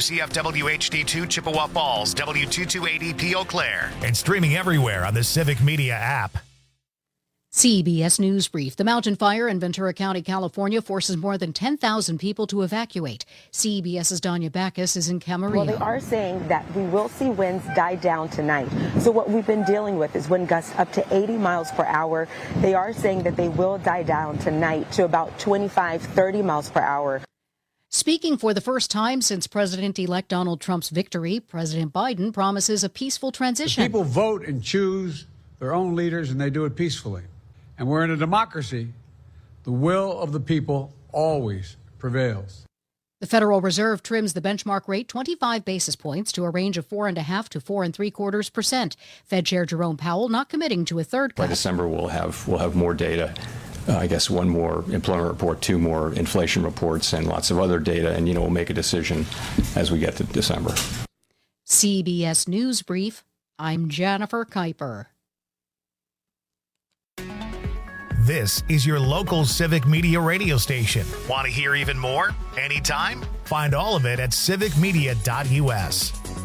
WCFW HD2 Chippewa Falls, W2280P Eau Claire. And streaming everywhere on the Civic Media app. CBS News Brief. The mountain fire in Ventura County, California forces more than 10,000 people to evacuate. CBS's Danya Backus is in Camarillo. Well, they are saying that we will see winds die down tonight. So what we've been dealing with is wind gusts up to 80 miles per hour. They are saying that they will die down tonight to about 25, 30 miles per hour. Speaking for the first time since President-elect Donald Trump's victory, President Biden promises a peaceful transition. The people vote and choose their own leaders, and they do it peacefully. And we're in a democracy. The will of the people always prevails. The Federal Reserve trims the benchmark rate 25 basis points to a range of 4.5% to 4.75%. Fed Chair Jerome Powell not committing to a third cut. By December, we'll have more data. I guess one more employment report, two more inflation reports, and lots of other data. And, we'll make a decision as we get to December. CBS News Brief. I'm Jennifer Kuiper. This is your local Civic Media radio station. Want to hear even more? Anytime? Find all of it at civicmedia.us.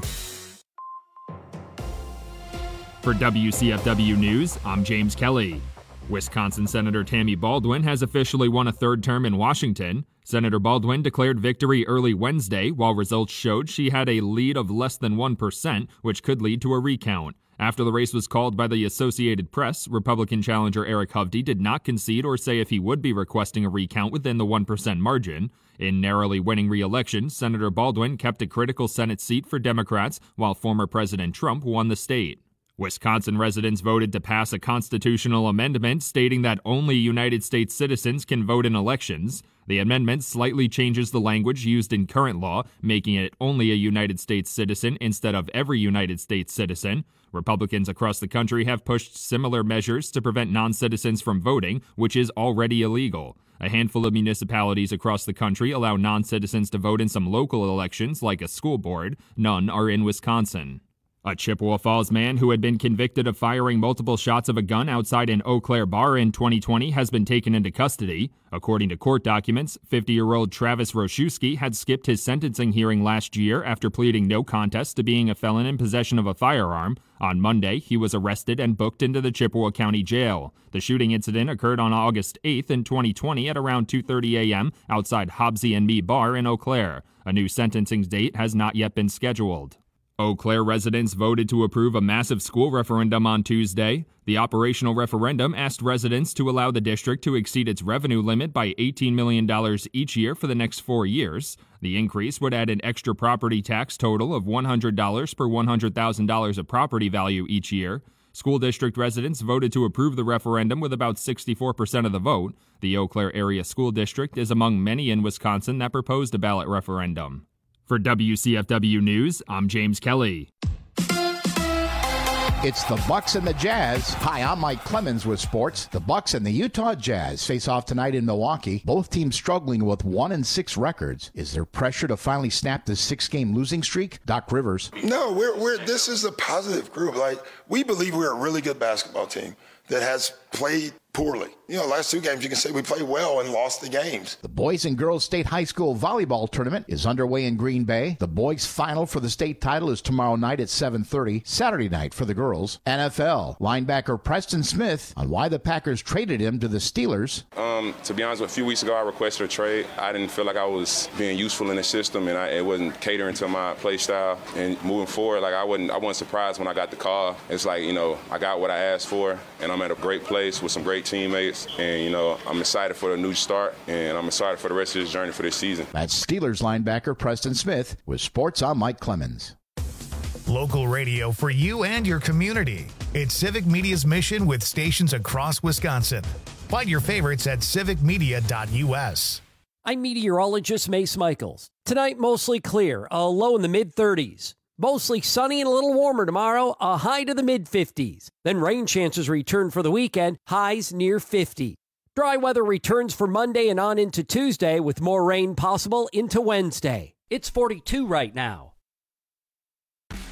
For WCFW News, I'm James Kelly. Wisconsin Senator Tammy Baldwin has officially won a third term in Washington. Senator Baldwin declared victory early Wednesday, while results showed she had a lead of less than 1%, which could lead to a recount. After the race was called by the Associated Press, Republican challenger Eric Hovde did not concede or say if he would be requesting a recount within the 1% margin. In narrowly winning re-election, Senator Baldwin kept a critical Senate seat for Democrats, while former President Trump won the state. Wisconsin residents voted to pass a constitutional amendment stating that only United States citizens can vote in elections. The amendment slightly changes the language used in current law, making it only a United States citizen instead of every United States citizen. Republicans across the country have pushed similar measures to prevent non-citizens from voting, which is already illegal. A handful of municipalities across the country allow non-citizens to vote in some local elections, like a school board. None are in Wisconsin. A Chippewa Falls man who had been convicted of firing multiple shots of a gun outside an Eau Claire bar in 2020 has been taken into custody. According to court documents, 50-year-old Travis Roszewski had skipped his sentencing hearing last year after pleading no contest to being a felon in possession of a firearm. On Monday, he was arrested and booked into the Chippewa County Jail. The shooting incident occurred on August 8th in 2020 at around 2:30 a.m. outside Hobbsy and Me Bar in Eau Claire. A new sentencing date has not yet been scheduled. Eau Claire residents voted to approve a massive school referendum on Tuesday. The operational referendum asked residents to allow the district to exceed its revenue limit by $18 million each year for the next 4 years. The increase would add an extra property tax total of $100 per $100,000 of property value each year. School district residents voted to approve the referendum with about 64% of the vote. The Eau Claire Area School District is among many in Wisconsin that proposed a ballot referendum. For WCFW News, I'm James Kelly. It's the Bucks and the Jazz. Hi, I'm Mike Clemens with sports. The Bucks and the Utah Jazz face off tonight in Milwaukee. Both teams struggling with 1-6 records. Is there pressure to finally snap this 6-game losing streak? Doc Rivers. No, this is a positive group. We believe we're a really good basketball team that has played poorly. Last 2 games you can say we played well and lost the games. The Boys and Girls State High School Volleyball Tournament is underway in Green Bay. The boys' final for the state title is tomorrow night at 7:30, Saturday night for the girls. NFL linebacker Preston Smith on why the Packers traded him to the Steelers. To be honest, a few weeks ago I requested a trade. I didn't feel like I was being useful in the system, and it wasn't catering to my play style. And moving forward, I wasn't surprised when I got the call. It's I got what I asked for, and I'm at a great place with some great teammates. And, I'm excited for the new start, and I'm excited for the rest of this journey for this season. That's Steelers linebacker Preston Smith with Sports. I'm Mike Clemens. Local radio for you and your community. It's Civic Media's mission with stations across Wisconsin. Find your favorites at civicmedia.us. I'm meteorologist Mace Michaels. Tonight, mostly clear, a low in the mid-30s. Mostly sunny and a little warmer tomorrow, a high to the mid-50s. Then rain chances return for the weekend, highs near 50. Dry weather returns for Monday and on into Tuesday with more rain possible into Wednesday. It's 42 right now.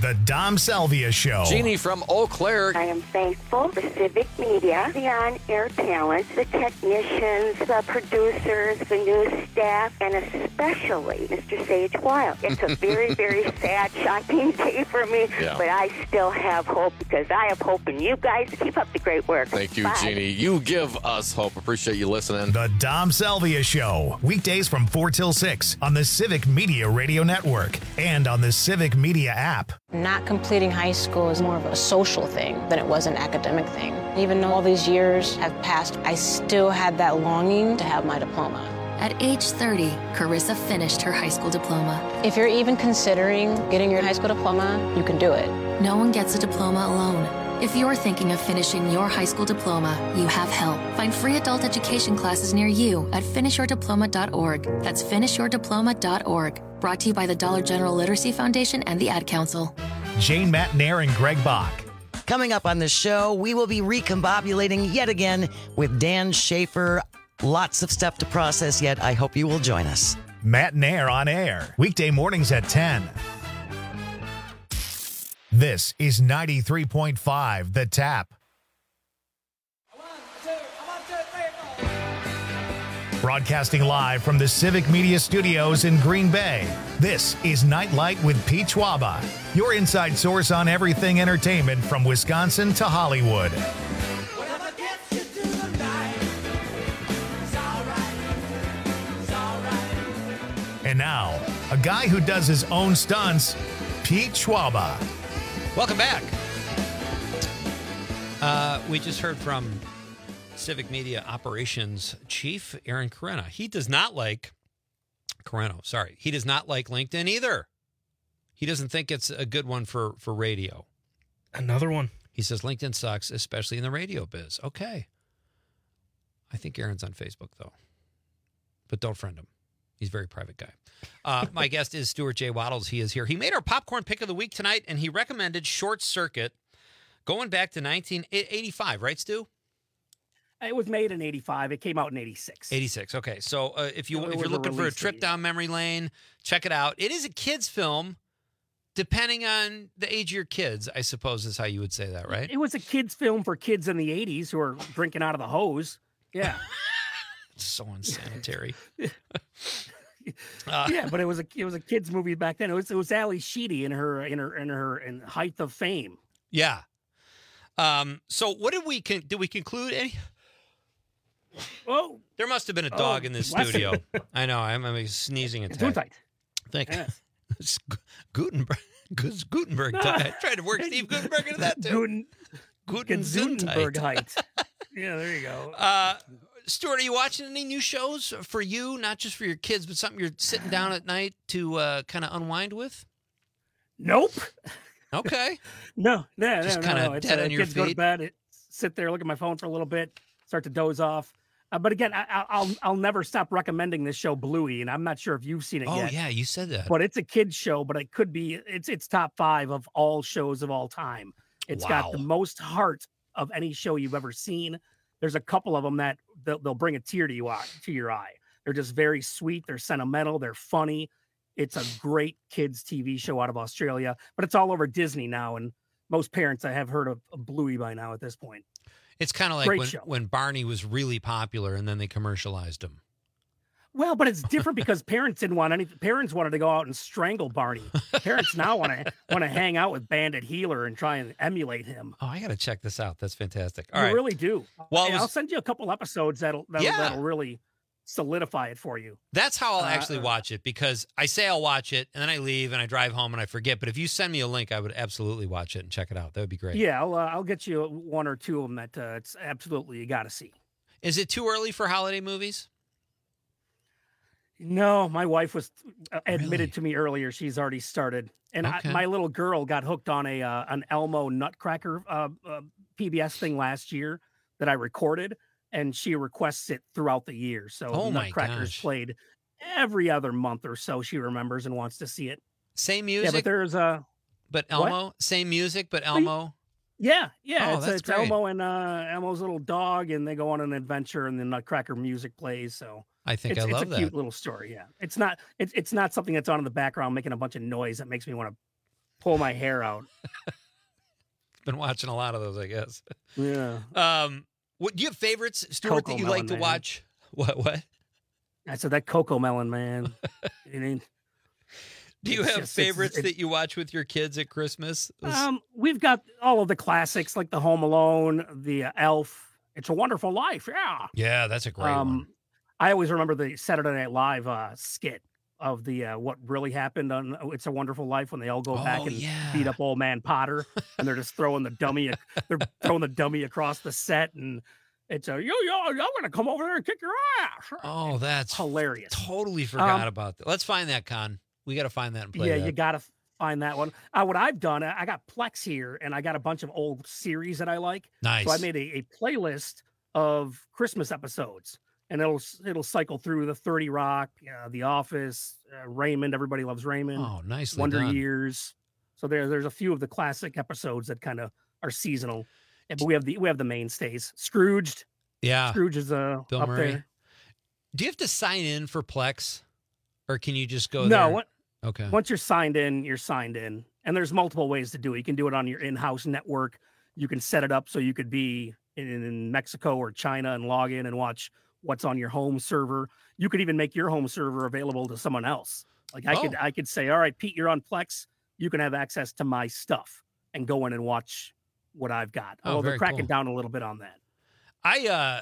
The Dom Salvia Show. Jeannie from Eau Claire. I am thankful for Civic Media, the on-air talent, the technicians, the producers, the news staff, and especially Mr. Sage Wild. It's a very, very sad, shocking day for me, but I still have hope because I have hope in you guys. Keep up the great work. Thank you, Bye. Jeannie. You give us hope. Appreciate you listening. The Dom Salvia Show. Weekdays from 4 till 6 on the Civic Media Radio Network and on the Civic Media app. Not completing high school is more of a social thing than it was an academic thing. Even though all these years have passed, I still had that longing to have my diploma. At age 30, Carissa finished her high school diploma. If you're even considering getting your high school diploma, you can do it. No one gets a diploma alone. If you're thinking of finishing your high school diploma, you have help. Find free adult education classes near you at finishyourdiploma.org. That's finishyourdiploma.org. Brought to you by the Dollar General Literacy Foundation and the Ad Council. Jane Matnair and Greg Bach. Coming up on the show, we will be recombobulating yet again with Dan Schaefer. Lots of stuff to process yet. I hope you will join us. Matnair on air. Weekday mornings at 10. This is 93.5 The Tap. Broadcasting live from the Civic Media Studios in Green Bay, this is Nightlight with Pete Schwaba, your inside source on everything entertainment from Wisconsin to Hollywood. And now, a guy who does his own stunts, Pete Schwaba. Welcome back. We just heard from Civic Media Operations Chief Aaron Carreno. He does not like He does not like LinkedIn either. He doesn't think it's a good one for radio. Another one. He says LinkedIn sucks, especially in the radio biz. Okay. I think Aaron's on Facebook, though. But don't friend him. He's a very private guy. My guest is Stuart J. Waddles. He is here. He made our popcorn pick of the week tonight, and he recommended Short Circuit going back to 1985, right, Stu? It was made in 85. It came out in 86. 86. Okay. So if you're looking for a trip down memory lane, check it out. It is a kid's film, depending on the age of your kids, I suppose is how you would say that, right? It was a kid's film for kids in the 80s who were drinking out of the hose. Yeah. So unsanitary. Yeah, but it was a kids movie back then. It was Ali Sheedy in her height of fame. Yeah. So what did we conclude? Any? Oh, there must have been a dog in this studio. I know. I'm sneezing attack. Thank you. Gutenberg. I tried to work Steve Gutenberg into that too. Gutenberg height. Yeah, there you go. Stuart, are you watching any new shows for you, not just for your kids, but something you're sitting down at night to kind of unwind with? Nope. Okay. No. Just kind of dead on your kids go to feet. bed, sit there, look at my phone for a little bit, start to doze off. But again, I'll never stop recommending this show, Bluey, and I'm not sure if you've seen it yet. Oh yeah, you said that. But it's a kids show, but it could be it's top 5 of all shows of all time. It's got the most heart of any show you've ever seen. There's a couple of them that they'll bring a tear to your eye. They're just very sweet. They're sentimental. They're funny. It's a great kids TV show out of Australia, but it's all over Disney now. And most parents have heard of Bluey by now at this point. It's kind of like when Barney was really popular and then they commercialized him. Well, but it's different because parents didn't want anything. Parents wanted to go out and strangle Barney. Parents now want to hang out with Bandit Healer and try and emulate him. Oh, I got to check this out. That's fantastic. You really do. Well, I'll send you a couple episodes that'll really solidify it for you. That's how I'll actually watch it, because I say I'll watch it and then I leave and I drive home and I forget. But if you send me a link, I would absolutely watch it and check it out. That would be great. Yeah, I'll get you one or two of them that it's absolutely you got to see. Is it too early for holiday movies? No, my wife was admitted to me earlier. She's already started, and my little girl got hooked on an Elmo Nutcracker PBS thing last year that I recorded, and she requests it throughout the year. So Nutcracker's played every other month or so. She remembers and wants to see it. Same music, yeah, but there's but Elmo. Same music, but Elmo. Yeah. Oh, it's Elmo and Elmo's little dog, and they go on an adventure, and the Nutcracker music plays. So I think I love that. It's a cute little story. Yeah, it's not something that's on in the background making a bunch of noise that makes me want to pull my hair out. Been watching a lot of those, I guess. Yeah. What do you have favorites, Stuart, that you like to watch? What? I said that Coco Melon, man. Do you have favorites that you watch with your kids at Christmas? We've got all of the classics like the Home Alone, the Elf, It's a Wonderful Life. Yeah. Yeah, that's a great one. I always remember the Saturday Night Live skit of the what really happened on It's a Wonderful Life when they all go back and beat up old man Potter and they're just throwing the dummy. They're throwing the dummy across the set and it's I'm gonna come over there and kick your ass. Oh, that's hilarious. Totally forgot about that. Let's find that, Con. We got to find that and play that. You got to find that one. What I've done, I got Plex here and I got a bunch of old series that I like. Nice. So I made a playlist of Christmas episodes. And it'll cycle through the 30 Rock, The Office, Raymond. Everybody loves Raymond. Oh, nicely Wonder done. Years. So there's a few of the classic episodes that kind of are seasonal. Yeah, but we have the mainstays. Scrooged. Yeah, Scrooge is Bill up Murray. there. Do you have to sign in for Plex, or can you just go No. there? Okay. Once you're signed in, you're signed in, and there's multiple ways to do it. You can do it on your in-house network. You can set it up so you could be in Mexico or China and log in and watch what's on your home server. You could even make your home server available to someone else. Like I could say, all right, Pete, you're on Plex. You can have access to my stuff and go in and watch what I've got. Although they're cracking down a little bit on that. I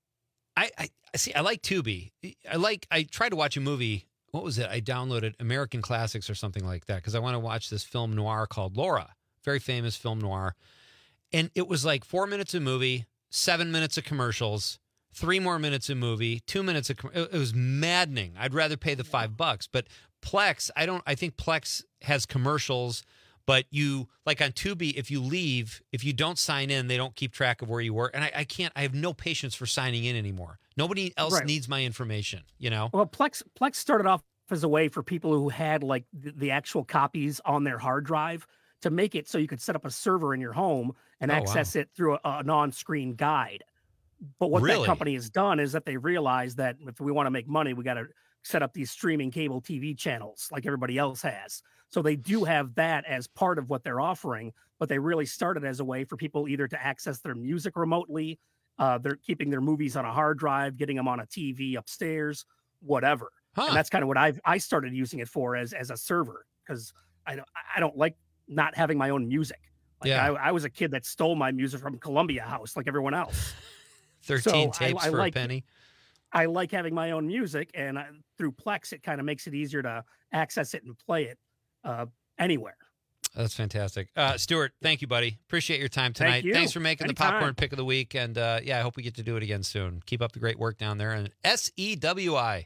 see. I like Tubi. I tried to watch a movie. What was it? I downloaded American Classics or something like that because I want to watch this film noir called Laura. Very famous film noir. And it was like 4 minutes of movie, 7 minutes of commercials, 3 more minutes of movie, 2 minutes of it was maddening. I'd rather pay the $5, but Plex, I think Plex has commercials, but you like on Tubi, if you don't sign in, they don't keep track of where you were. And I have no patience for signing in anymore. Nobody else needs my information, Well, Plex started off as a way for people who had like the actual copies on their hard drive to make it so you could set up a server in your home and access it through a on-screen guide. But what that company has done is that they realized that if we want to make money, we got to set up these streaming cable TV channels like everybody else has. So they do have that as part of what they're offering, but they really started as a way for people either to access their music remotely, they're keeping their movies on a hard drive, getting them on a TV upstairs, whatever. And that's kind of what I started using it for as a server because I don't like not having my own music. Like I was a kid that stole my music from Columbia House like everyone else. 13 tapes for a penny. I like having my own music, and through Plex, it kind of makes it easier to access it and play it anywhere. That's fantastic. Stuart, thank you, buddy. Appreciate your time tonight. Thank you. Thanks for making Anytime. the popcorn pick of the week. And I hope we get to do it again soon. Keep up the great work down there. And SEWI.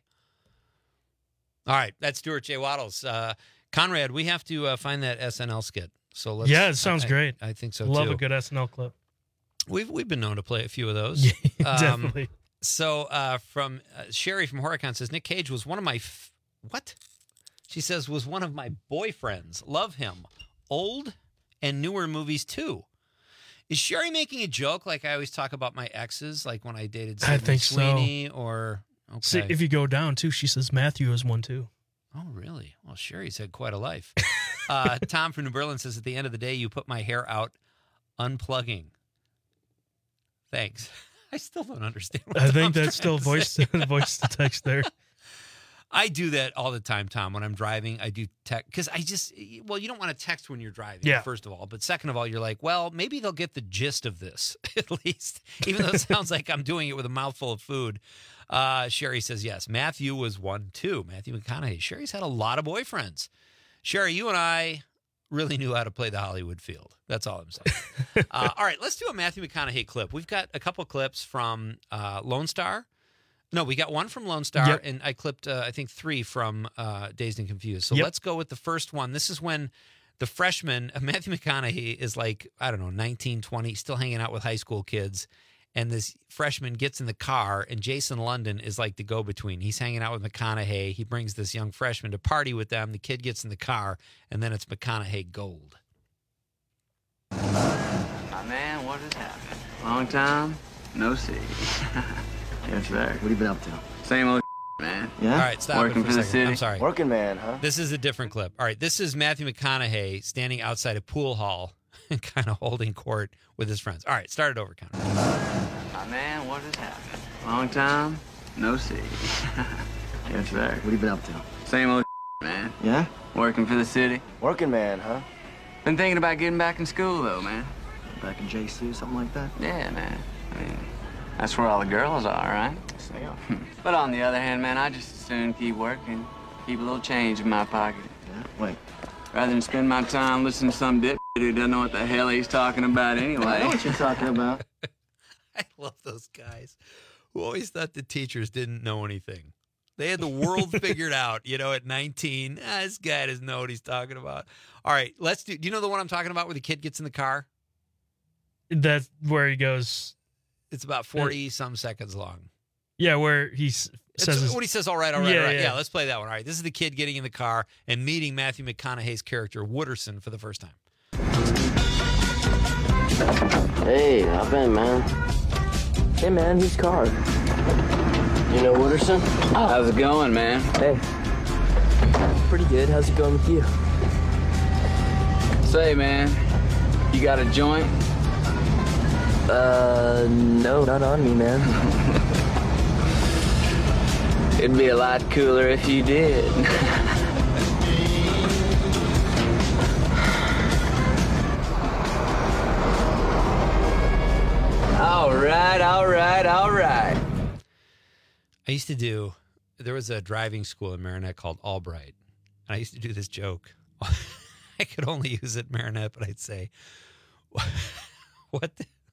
All right. That's Stuart J. Waddles. Conrad, we have to find that SNL skit. So let's. Yeah, it sounds great. I think so, Love too. a good SNL clip. We've been known to play a few of those. Definitely. So from Sherry from Horicon says, Nick Cage was one of my... what? She says, was one of my boyfriends. Love him. Old and newer movies, too. Is Sherry making a joke like I always talk about my exes, like when I dated Sydney I think Sweeney? so. Or, okay. See, if you go down, too, she says Matthew is one, too. Oh, really? Well, Sherry's had quite a life. Tom from New Berlin says, at the end of the day, you put my hair out unplugging. Thanks. I still don't understand what I think Tom's that's still trying to voice to text there. I do that all the time, Tom. When I'm driving, I do text because you don't want to text when you're driving, first of all. But second of all, you're like, well, maybe they'll get the gist of this at least, even though it sounds like I'm doing it with a mouthful of food. Sherry says, yes, Matthew was one too. Matthew McConaughey. Sherry's had a lot of boyfriends. Sherry, you and I really knew how to play the Hollywood field. That's all I'm saying. All right, let's do a Matthew McConaughey clip. We've got a couple clips from Lone Star. No, we got one from Lone Star, and I clipped, I think, 3 from Dazed and Confused. So let's go with the first one. This is when the freshman, Matthew McConaughey, is like, I don't know, 19, 20, still hanging out with high school kids. And this freshman gets in the car, and Jason London is like the go-between. He's hanging out with McConaughey. He brings this young freshman to party with them. The kid gets in the car, and then it's McConaughey gold. Man, what has happened? Long time, no see. Yes, sir. What have you been up to? Same old man. Yeah. All right, stop Working it for a for the second. city. I'm sorry. Working man, huh? This is a different clip. All right, this is Matthew McConaughey standing outside a pool hall and kind of holding court with his friends. All right, start it over, Connor. My man, what has happened? Long time, no see. Yes, sir. What have you been up to? Same old man. Yeah? Working for the city. Working man, huh? Been thinking about getting back in school, though, man. Back in JC or something like that? Yeah, man. I mean, that's where all the girls are, right? Yes, they are. But on the other hand, man, I just as soon keep working, keep a little change in my pocket. Yeah? Wait. Rather than spend my time listening to some dip who doesn't know what the hell he's talking about anyway. I know what you're talking about. I love those guys who always thought the teachers didn't know anything. They had the world figured out, at 19. This guy doesn't know what he's talking about. All right, do you know the one I'm talking about where the kid gets in the car? That's where he goes. It's about 40-some seconds long. Yeah, where he says... What he says, all right. Yeah, let's play that one. All right, this is the kid getting in the car and meeting Matthew McConaughey's character, Wooderson, for the first time. Hey, how been, man? Hey, man, whose car? You know Wooderson? Oh. How's it going, man? Hey. Pretty good. How's it going with you? Say, man, you got a joint? No, not on me, man. It'd be a lot cooler if you did. All right. There was a driving school in Marinette called Albright. And I used to do this joke. I could only use it in Marinette, but I'd say, what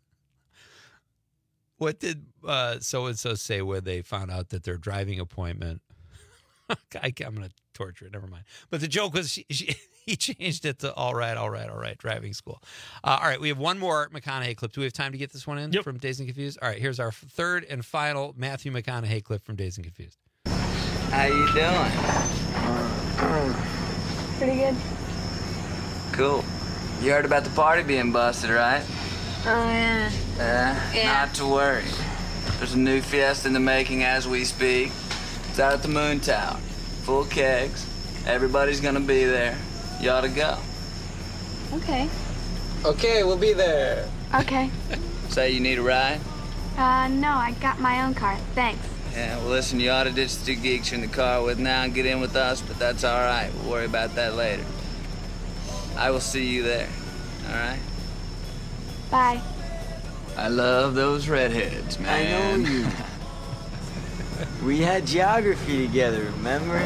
did so-and-so say when they found out that their driving appointment, I'm going to torture it, never mind. But the joke was he changed it to all right, driving school. All right, we have one more McConaughey clip. Do we have time to get this one in from Dazed and Confused? All right, here's our third and final Matthew McConaughey clip from Dazed and Confused. How you doing? Pretty good. Cool. You heard about the party being busted, right? Oh, yeah. Yeah. Not to worry. There's a new fiesta in the making as we speak. It's out at the Moon Tower. Full kegs. Everybody's gonna be there. You ought to go. Okay. Okay, we'll be there. Okay. Say you need a ride? No, I got my own car. Thanks. Yeah, well, listen, you ought to ditch the two geeks you're in the car with now and get in with us, but that's all right. We'll worry about that later. I will see you there. All right? Bye. I love those redheads, man. I know you. We had geography together, remember?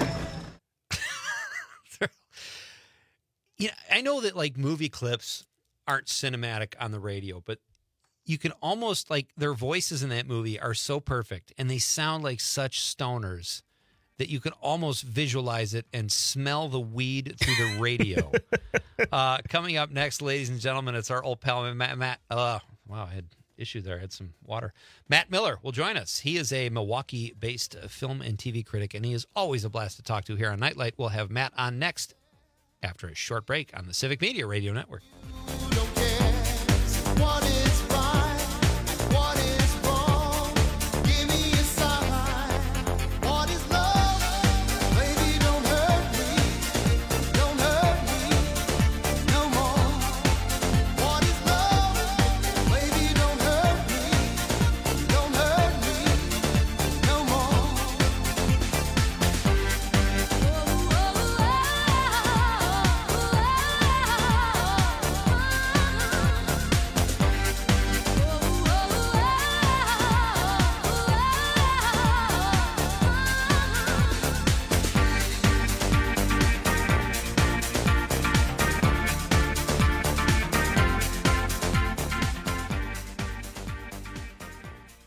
I know that movie clips aren't cinematic on the radio, but you can almost their voices in that movie are so perfect and they sound like such stoners that you can almost visualize it and smell the weed through the radio. Coming up next, ladies and gentlemen, it's our old pal, Matt. Wow, I had issue there. I had some water. Matt Miller will join us. He is a Milwaukee-based film and TV critic, and he is always a blast to talk to here on Nightlight. We'll have Matt on next after a short break on the Civic Media Radio Network.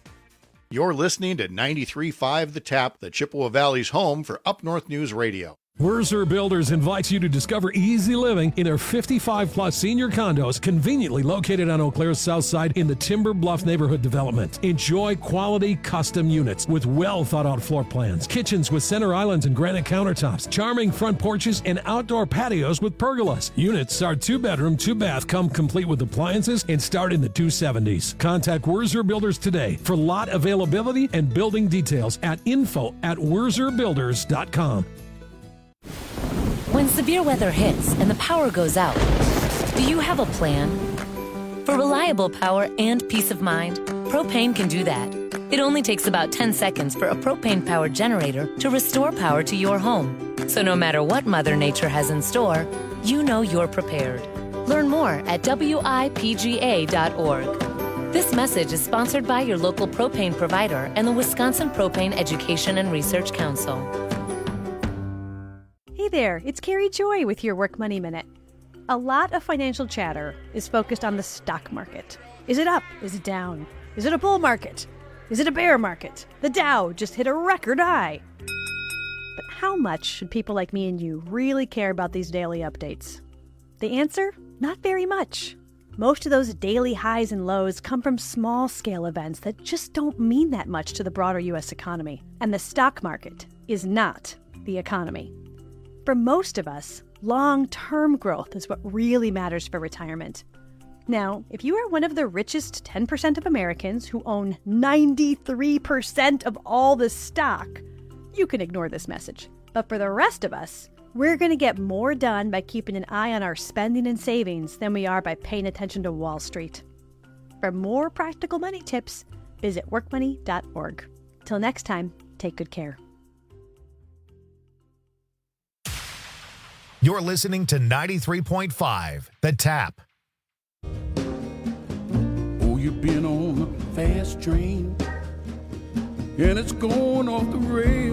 You're listening to 93.5 The Tap, the Chippewa Valley's home for Up North News Radio. Wurzer Builders invites you to discover easy living in their 55-plus senior condos conveniently located on Eau Claire's south side in the Timber Bluff neighborhood development. Enjoy quality custom units with well-thought-out floor plans, kitchens with center islands and granite countertops, charming front porches, and outdoor patios with pergolas. Units are 2-bedroom, 2-bath, come complete with appliances, and start in the 270s. Contact Wurzer Builders today for lot availability and building details at info@wurzerbuilders.com. When severe weather hits and the power goes out, do you have a plan? For reliable power and peace of mind, Propane can do that. It only takes about 10 seconds for a propane-powered generator to restore power to your home. So no matter what Mother Nature has in store, you know you're prepared. Learn more at WIPGA.org. This message is sponsored by your local propane provider and the Wisconsin Propane Education and Research Council. Hey there, it's Carrie Joy with your Work Money Minute. A lot of financial chatter is focused on the stock market. Is it up? Is it down? Is it a bull market? Is it a bear market? The Dow just hit a record high. But how much should people like me and you really care about these daily updates? The answer? Not very much. Most of those daily highs and lows come from small-scale events that just don't mean that much to the broader U.S. economy. And the stock market is not the economy. For most of us, long-term growth is what really matters for retirement. Now, if you are one of the richest 10% of Americans who own 93% of all the stock, you can ignore this message. But for the rest of us, we're going to get more done by keeping an eye on our spending and savings than we are by paying attention to Wall Street. For more practical money tips, visit workmoney.org. Till next time, take good care. You're listening to 93.5, The Tap. Oh, you've been on a fast train, and it's going off the rail,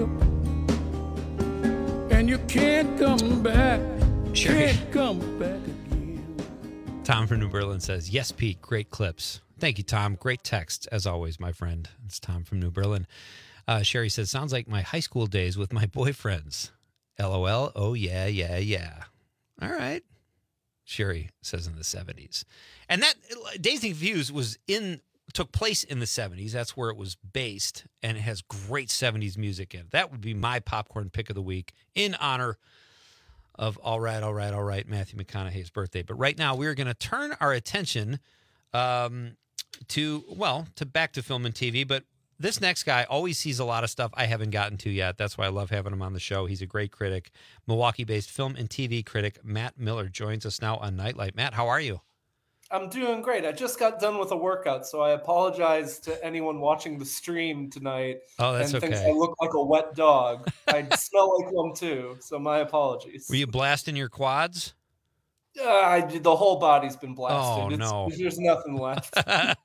and you can't come back, can't come back again. Tom from New Berlin says, yes, Pete, great clips. Thank you, Tom. Great text, as always, my friend. It's Tom from New Berlin. Sherry says, sounds like my high school days with my boyfriends. LOL. Oh, yeah, yeah, yeah. All right. Sherry says in the 70s. And that Dazed and Confused took place in the 70s. That's where it was based, and it has great 70s music in it. That would be my popcorn pick of the week in honor of All Right, Matthew McConaughey's birthday. But right now, we're going to turn our attention to back to film and TV, but this next guy always sees a lot of stuff I haven't gotten to yet. That's why I love having him on the show. He's a great critic. Milwaukee-based film and TV critic Matt Miller joins us now on Nightlight. Matt, how are you? I'm doing great. I just got done with a workout, so I apologize to anyone watching the stream tonight. Oh, that's and okay. Thinks I look like a wet dog. I smell like one too, so my apologies. Were you blasting your quads? The whole body's been blasted. Oh, no. There's nothing left.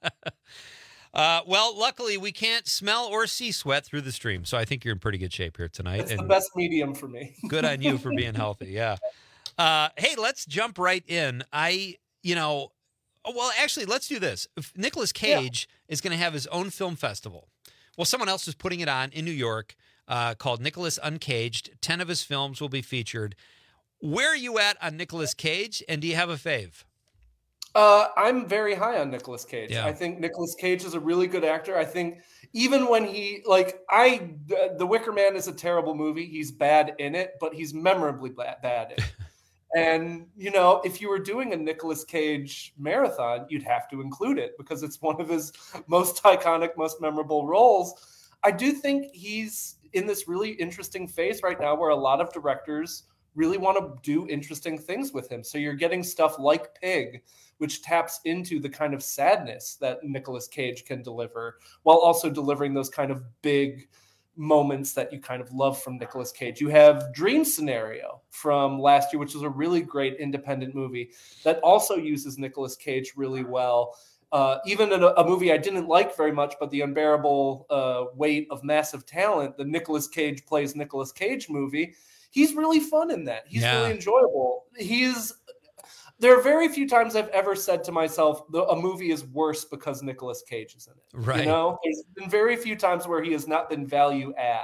Well, luckily, we can't smell or see sweat through the stream, so I think you're in pretty good shape here tonight. It's the best medium for me. Good on you for being healthy, yeah. Hey, let's jump right in. Actually, let's do this. Nicolas Cage is going to have his own film festival. Well, someone else is putting it on in New York called Nicolas Uncaged. 10 of his films will be featured. Where are you at on Nicolas Cage, and do you have a fave? I'm very high on Nicolas Cage. Yeah. I think Nicolas Cage is a really good actor. I think even when The Wicker Man is a terrible movie. He's bad in it, but he's memorably bad in it. And, if you were doing a Nicolas Cage marathon, you'd have to include it because it's one of his most iconic, most memorable roles. I do think he's in this really interesting phase right now where a lot of directors really want to do interesting things with him. So you're getting stuff like Pig, which taps into the kind of sadness that Nicolas Cage can deliver while also delivering those kind of big moments that you kind of love from Nicolas Cage. You have Dream Scenario from last year, which is a really great independent movie that also uses Nicolas Cage really well. Even in a movie I didn't like very much, but The Unbearable Weight of Massive Talent, the Nicolas Cage plays Nicolas Cage movie, he's really fun in that. He's really enjoyable. There are very few times I've ever said to myself, a movie is worse because Nicolas Cage is in it. Right. There's been very few times where he has not been value add.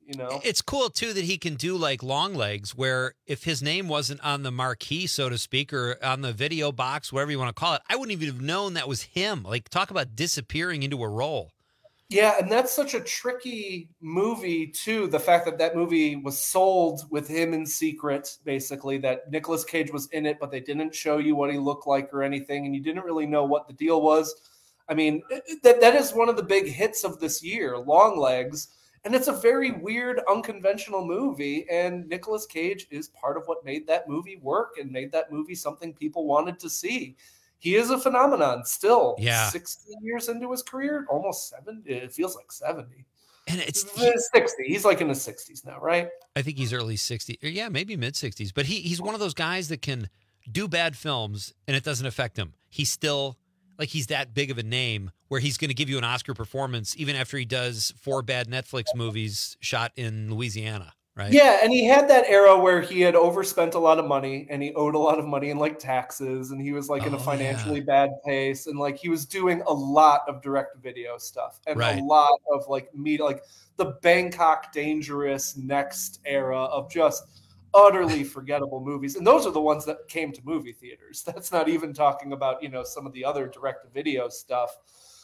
You know, it's cool too that he can do like Long Legs, where if his name wasn't on the marquee, so to speak, or on the video box, whatever you want to call it, I wouldn't even have known that was him. Like, talk about disappearing into a role. Yeah, and that's such a tricky movie too. The fact that movie was sold with him in secret, basically, that Nicolas Cage was in it, but they didn't show you what he looked like or anything, and you didn't really know what the deal was. I mean, that is one of the big hits of this year, Long Legs. And it's a very weird, unconventional movie, and Nicolas Cage is part of what made that movie work and made that movie something people wanted to see. He is a phenomenon still. Yeah. 16 years into his career, almost 70. It feels like 70. And it's 60. He's like in his 60s now, right? I think he's early 60s. Yeah, maybe mid 60s. But he's one of those guys that can do bad films and it doesn't affect him. He's still... like he's that big of a name where he's going to give you an Oscar performance even after he does 4 bad Netflix movies shot in Louisiana, right? Yeah, and he had that era where he had overspent a lot of money and he owed a lot of money in like taxes and he was like in a financially bad place and like he was doing a lot of direct video stuff and a lot of like media, like the Bangkok Dangerous Next era of just utterly forgettable movies. And those are the ones that came to movie theaters. That's not even talking about, you know, some of the other direct-to-video stuff.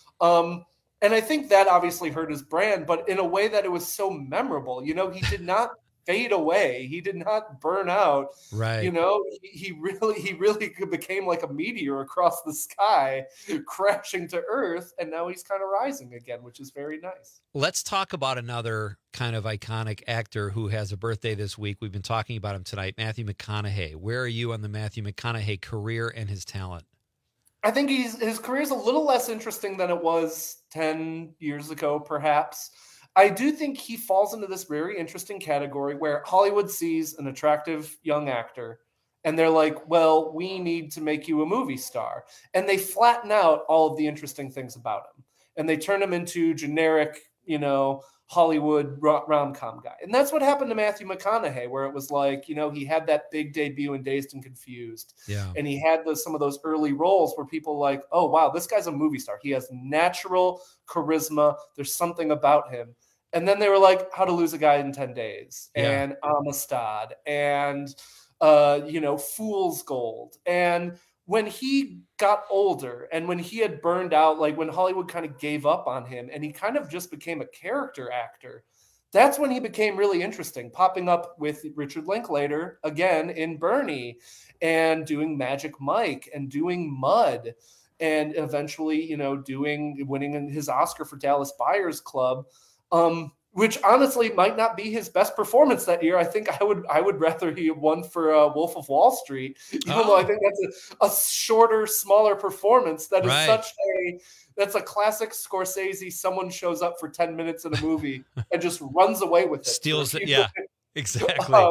And I think that obviously hurt his brand, but in a way that it was so memorable. You know, he did not fade away. He did not burn out. Right. You know, he really became like a meteor across the sky, crashing to Earth, and now he's kind of rising again, which is very nice. Let's talk about another kind of iconic actor who has a birthday this week. We've been talking about him tonight, Matthew McConaughey. Where are you on the Matthew McConaughey career and his talent? I think his career is a little less interesting than it was 10 years ago, perhaps. I do think he falls into this very interesting category where Hollywood sees an attractive young actor and they're like, well, we need to make you a movie star. And they flatten out all of the interesting things about him. And they turn him into generic, you know, Hollywood rom-com guy. And that's what happened to Matthew McConaughey, where it was like, you know, he had that big debut in Dazed and Confused. Yeah. And he had some of those early roles where people like, oh, wow, this guy's a movie star. He has natural charisma. There's something about him. And then they were like, How to Lose a Guy in 10 Days and Amistad and, you know, Fool's Gold. And when he got older and when he had burned out, like when Hollywood kind of gave up on him and he kind of just became a character actor, that's when he became really interesting, popping up with Richard Linklater again in Bernie and doing Magic Mike and doing Mud and eventually, you know, winning his Oscar for Dallas Buyers Club. Which honestly might not be his best performance that year. I think I would rather he won for Wolf of Wall Street, even though I think that's a shorter, smaller performance. That is that's a classic Scorsese. Someone shows up for 10 minutes in a movie and just runs away with it. Steals it. Yeah, exactly.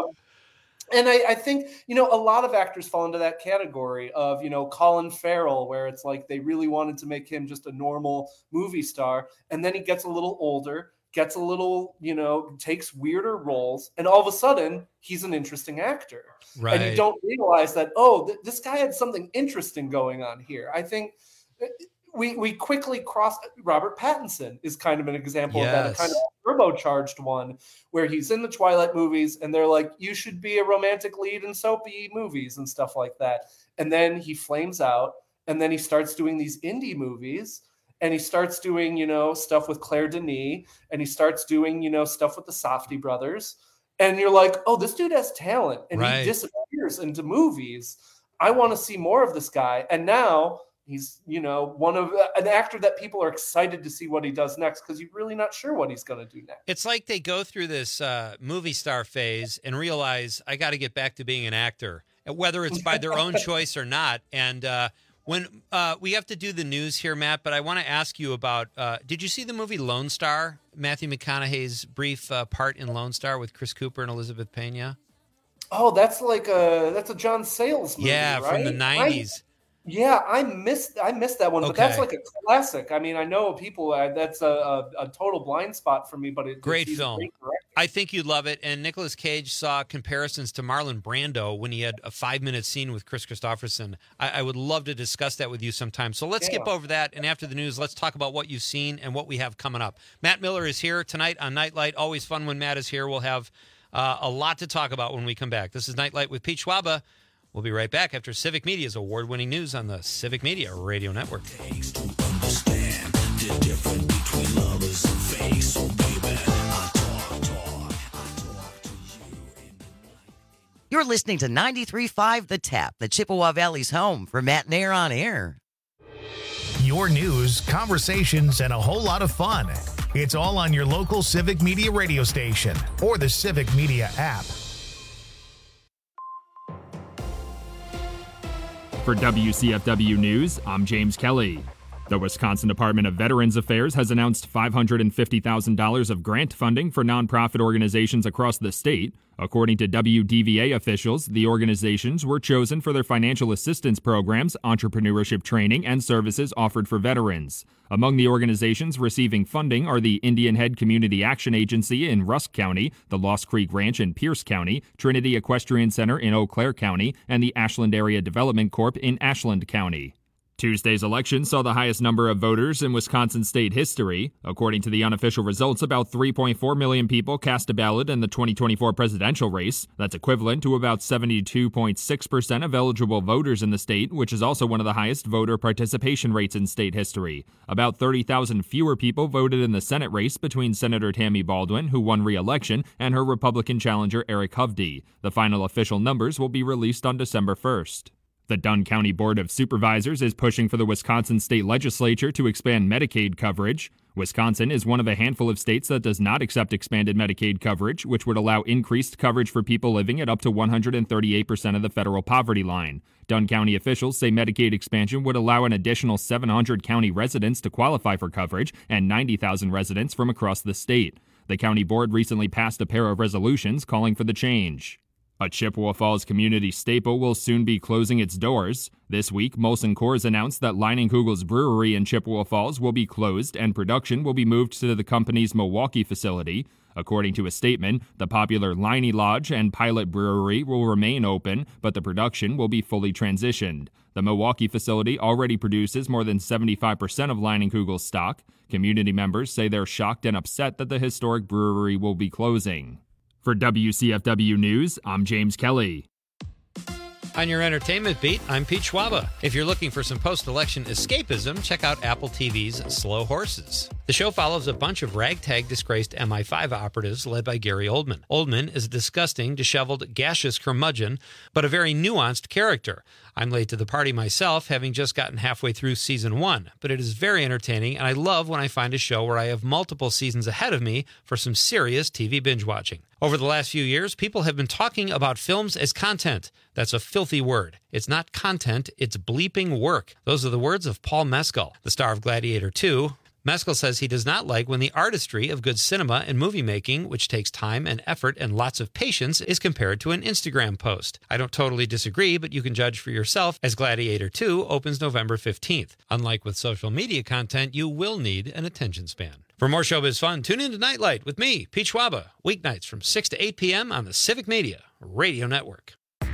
And I think, you know, a lot of actors fall into that category of, you know, Colin Farrell, where it's like they really wanted to make him just a normal movie star. And then he gets a little older, gets a little, you know, takes weirder roles. And all of a sudden, he's an interesting actor. Right. And you don't realize that, this guy had something interesting going on here. I think we quickly cross. Robert Pattinson is kind of an example of that, a kind of turbocharged one where he's in the Twilight movies and they're like, you should be a romantic lead in soapy movies and stuff like that. And then he flames out and then he starts doing these indie movies and he starts doing, you know, stuff with Claire Denis and he starts doing, you know, stuff with the Safdie brothers. And you're like, oh, this dude has talent and he disappears into movies. I want to see more of this guy. And now he's, you know, an actor that people are excited to see what he does next because you're really not sure what he's going to do next. It's like they go through this movie star phase and realize I got to get back to being an actor, whether it's by their own choice or not. And when we have to do the news here, Matt, but I want to ask you about, did you see the movie Lone Star? Matthew McConaughey's brief part in Lone Star with Chris Cooper and Elizabeth Pena? Oh, that's a John Sayles movie, yeah, right? from the 90s. Yeah, I missed that one, but that's like a classic. I mean, I know people that's a total blind spot for me, but Great film. I think you'd love it. And Nicolas Cage saw comparisons to Marlon Brando when he had a 5-minute scene with Chris Christopherson. I would love to discuss that with you sometime. So let's skip over that, and after the news, let's talk about what you've seen and what we have coming up. Matt Miller is here tonight on Nightlight. Always fun when Matt is here. We'll have a lot to talk about when we come back. This is Nightlight with Pete Schwaba. We'll be right back after Civic Media's award-winning news on the Civic Media Radio Network. You're listening to 93.5 The Tap, the Chippewa Valley's home for Matt Nair on air. Your news, conversations, and a whole lot of fun. It's all on your local Civic Media radio station or the Civic Media app. For WCFW News, I'm James Kelly. The Wisconsin Department of Veterans Affairs has announced $550,000 of grant funding for nonprofit organizations across the state. According to WDVA officials, the organizations were chosen for their financial assistance programs, entrepreneurship training, and services offered for veterans. Among the organizations receiving funding are the Indian Head Community Action Agency in Rusk County, the Lost Creek Ranch in Pierce County, Trinity Equestrian Center in Eau Claire County, and the Ashland Area Development Corp in Ashland County. Tuesday's election saw the highest number of voters in Wisconsin state history. According to the unofficial results, about 3.4 million people cast a ballot in the 2024 presidential race. That's equivalent to about 72.6% of eligible voters in the state, which is also one of the highest voter participation rates in state history. About 30,000 fewer people voted in the Senate race between Senator Tammy Baldwin, who won re-election, and her Republican challenger Eric Hovde. The final official numbers will be released on December 1st. The Dunn County Board of Supervisors is pushing for the Wisconsin State Legislature to expand Medicaid coverage. Wisconsin is one of a handful of states that does not accept expanded Medicaid coverage, which would allow increased coverage for people living at up to 138% of the federal poverty line. Dunn County officials say Medicaid expansion would allow an additional 700 county residents to qualify for coverage and 90,000 residents from across the state. The county board recently passed a pair of resolutions calling for the change. A Chippewa Falls community staple will soon be closing its doors. This week, Molson Coors announced that Leinenkugel's brewery in Chippewa Falls will be closed and production will be moved to the company's Milwaukee facility. According to a statement, the popular Leinie Lodge and Pilot Brewery will remain open, but the production will be fully transitioned. The Milwaukee facility already produces more than 75% of Leinenkugel's stock. Community members say they're shocked and upset that the historic brewery will be closing. For WCFW News, I'm James Kelly. On your entertainment beat, I'm Pete Schwaba. If you're looking for some post-election escapism, check out Apple TV's Slow Horses. The show follows a bunch of ragtag disgraced MI5 operatives led by Gary Oldman. Oldman is a disgusting, disheveled, gaseous curmudgeon, but a very nuanced character. I'm late to the party myself, having just gotten halfway through season 1, but it is very entertaining, and I love when I find a show where I have multiple seasons ahead of me for some serious TV binge watching. Over the last few years, people have been talking about films as content. That's a filthy word. It's not content, it's bleeping work. Those are the words of Paul Mescal, the star of Gladiator 2. Mescal says he does not like when the artistry of good cinema and movie making, which takes time and effort and lots of patience, is compared to an Instagram post. I don't totally disagree, but you can judge for yourself as Gladiator 2 opens November 15th. Unlike with social media content, you will need an attention span. For more showbiz fun, tune in to Nightlight with me, Pete Schwaba, weeknights from 6 to 8 p.m. on the Civic Media Radio Network.